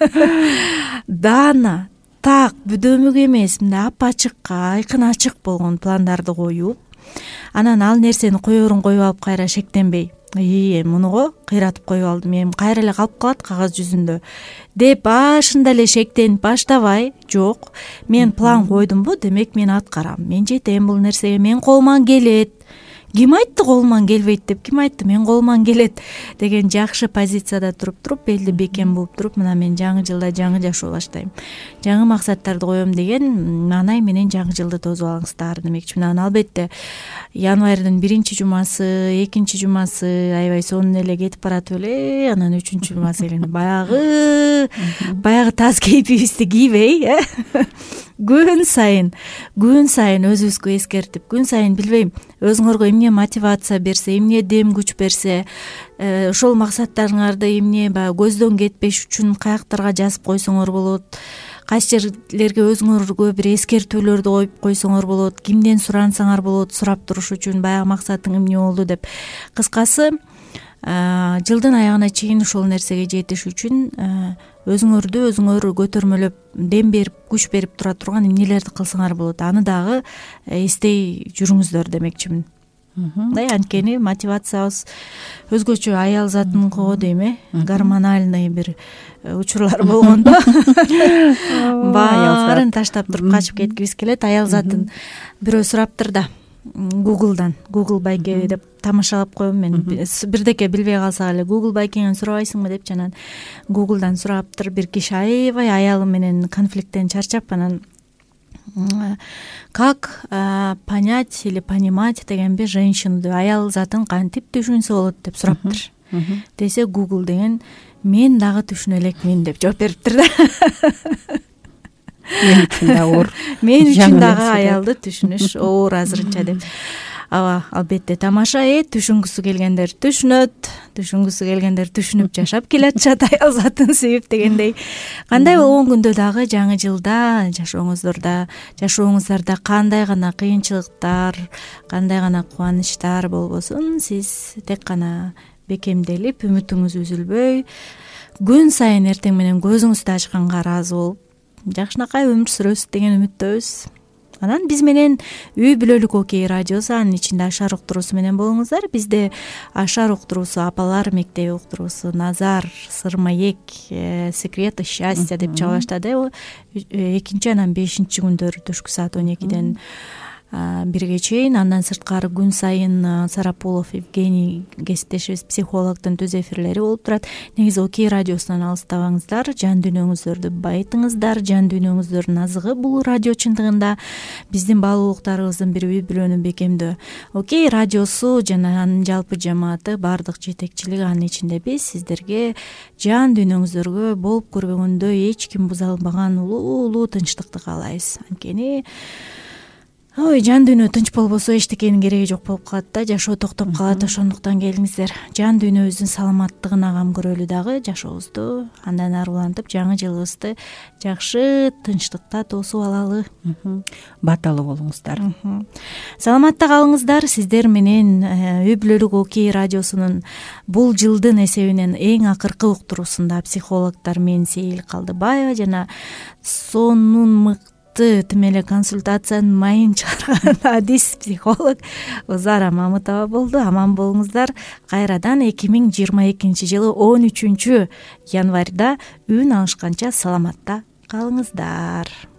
Дана так бүдөмүк эмес, мындай апачык, айкын ачык болгон пландарды коюп, анан ал нерсени коерун коюп алып кайра шектенбей, мунуго кыйратып коюп алдым, эми кайра эле калып калат кагаз жүзүндө деп башында эле шектенип баштабай, жок, мен план койдумбу, демек мен аткарам, мен жетем бул нерсеге, мен колуман келет. Ким айтты колуман келбейт деп? Ким айтты мен колуман келет деген жакшы позицияда туруп, белди бекем болуп туруп, мына мен жаңы жылда жаңы жашоо баштайм, жаңы максаттарды коем деген маанай менен жаңы жылды тосуп алыңыздар демекчимин. Анан албетте январдын 1 жумасы, 2 жумасы аябай сонун эле кетип баратып эле, анан 3 жумасы эле баягы таз кейпибизди кийбей, күн сайын өзүбүзгө эскертип, күн сайын билбейм, өзүңөргө эмне мотивация берсе, эмне дем күч берсе, ошол максаттарыңарды эмне көздөн кетпеш үчүн каяктарга жазып койсоңор болот, кайсы жерлерге өзүңөргө бир эскертүүлөрдү коюп койсоңор болот, кимден сурансаңар болот, сурап туруш үчүн баягы максатың эмне болду деп. Кыскасы жылдын аягына чейин ушул нерсеге жетиш үчүн өзүңөр көтөрмөлөп, дем берип, күч берип тура турган эмнелерди кылсаңар болот, аны дагы эстей жүрүңүздөр демекчимин. Анткени мотивациябыз өзгөчө аял затыныкы дейм, гормональный бир учурлар болгондо баарын таштап туруп качып кеткибиз келет. Аял затын бирөө сураптыр да, Google байке деп тамашалап коем мен. Бирдеке билбей калсак эле Google байкеңен сурабайсыңбы деп, анан Google'дан сураптыр. Бир киши аябай аялы менен конфликттен чарчап, анан как понять или понимать дегенби женщину, аял затын кантип түшүнсө болот деп сураптыр. Десе Google деген мен дагы түшүнө элекмин деп жооп бериптир да. Мен үчүн да оор. Мен үчүн дагы аялды түшүнүш оор азырынча деп. Албетте тамаша, түшүнгүсү келгендер түшүнөт, түшүнгүсү келгендер түшүнүп жашап келатышат аял затын сүйүп дегендей. Кандай болгон күндө дагы жаңы жылда жашооңуздарда кандай гана кыйынчылыктар, кандай гана кубанычтар болбосун, сиз тек гана бекемделип, үмүтүңүз үзүлбөй, күн сайын эртең менен көзүңүздү ачканга ыраазы болуп, жакшынакай өмүр сүрөсүз деген үмүттөбүз. Анан биз менен үй бүлөлүк окей радиосу, анын ичинде Ашар уктуруусу менен болуңуздар. Бизде Ашар уктуруусу, апалар мектеби уктуруусу, Назар, Сырмаек, Секреты счастья деп чыга баштады. 2-чи анан 5-чи күндөрү түшкү саат 12-ден 1-ге чейин. Андан сырткары күн сайын Сарапулов Евгений кесиптешибиз психологдун түз эфирлери болуп турат. Негизи окей радиосунан алыстабаңыздар, жан дүйнөңүздөрдү байытыңыздар. Жан дүйнөңүздөрдүн азыгы бул радио чындыгында биздин баалуулуктарыбыздын бири, үй бүлөнү бекемдөө. Окей радиосу жана анын жалпы жамааты, баардык жетекчилиги, анын ичинде биз сиздерге жан дүйнөңүздөргө болуп көрбөгөндөй эч ким буза албаган улуу тынчтыкты каалайбыз. Анткени жан дүйнө тынч болбосо эчтекенин кереги жок болуп калат да, жашоо токтоп калат. Ошондуктан келиңиздер, жан дүйнөбүздүн саламаттыгына кам көрөлү дагы, жашообузду андан ары улантып, жаңы жылыбызды жакшы тынчтыкта тосуп алалы. Баталы болуңуздар. Саламатта калыңыздар. Сиздер менен үй бүлөлүк окей радиосунун бул жылдын эсебинен эң акыркы уктуруусунда психологдор мен Сейил Калдыбаева жана сонун тим эле консультациянын майын чыгарган адис психолог Узара Мамытова болду. Аман болуңуздар. Кайрадан 2022 жылы 13 январда үн алышканча саламатта калыңыздар.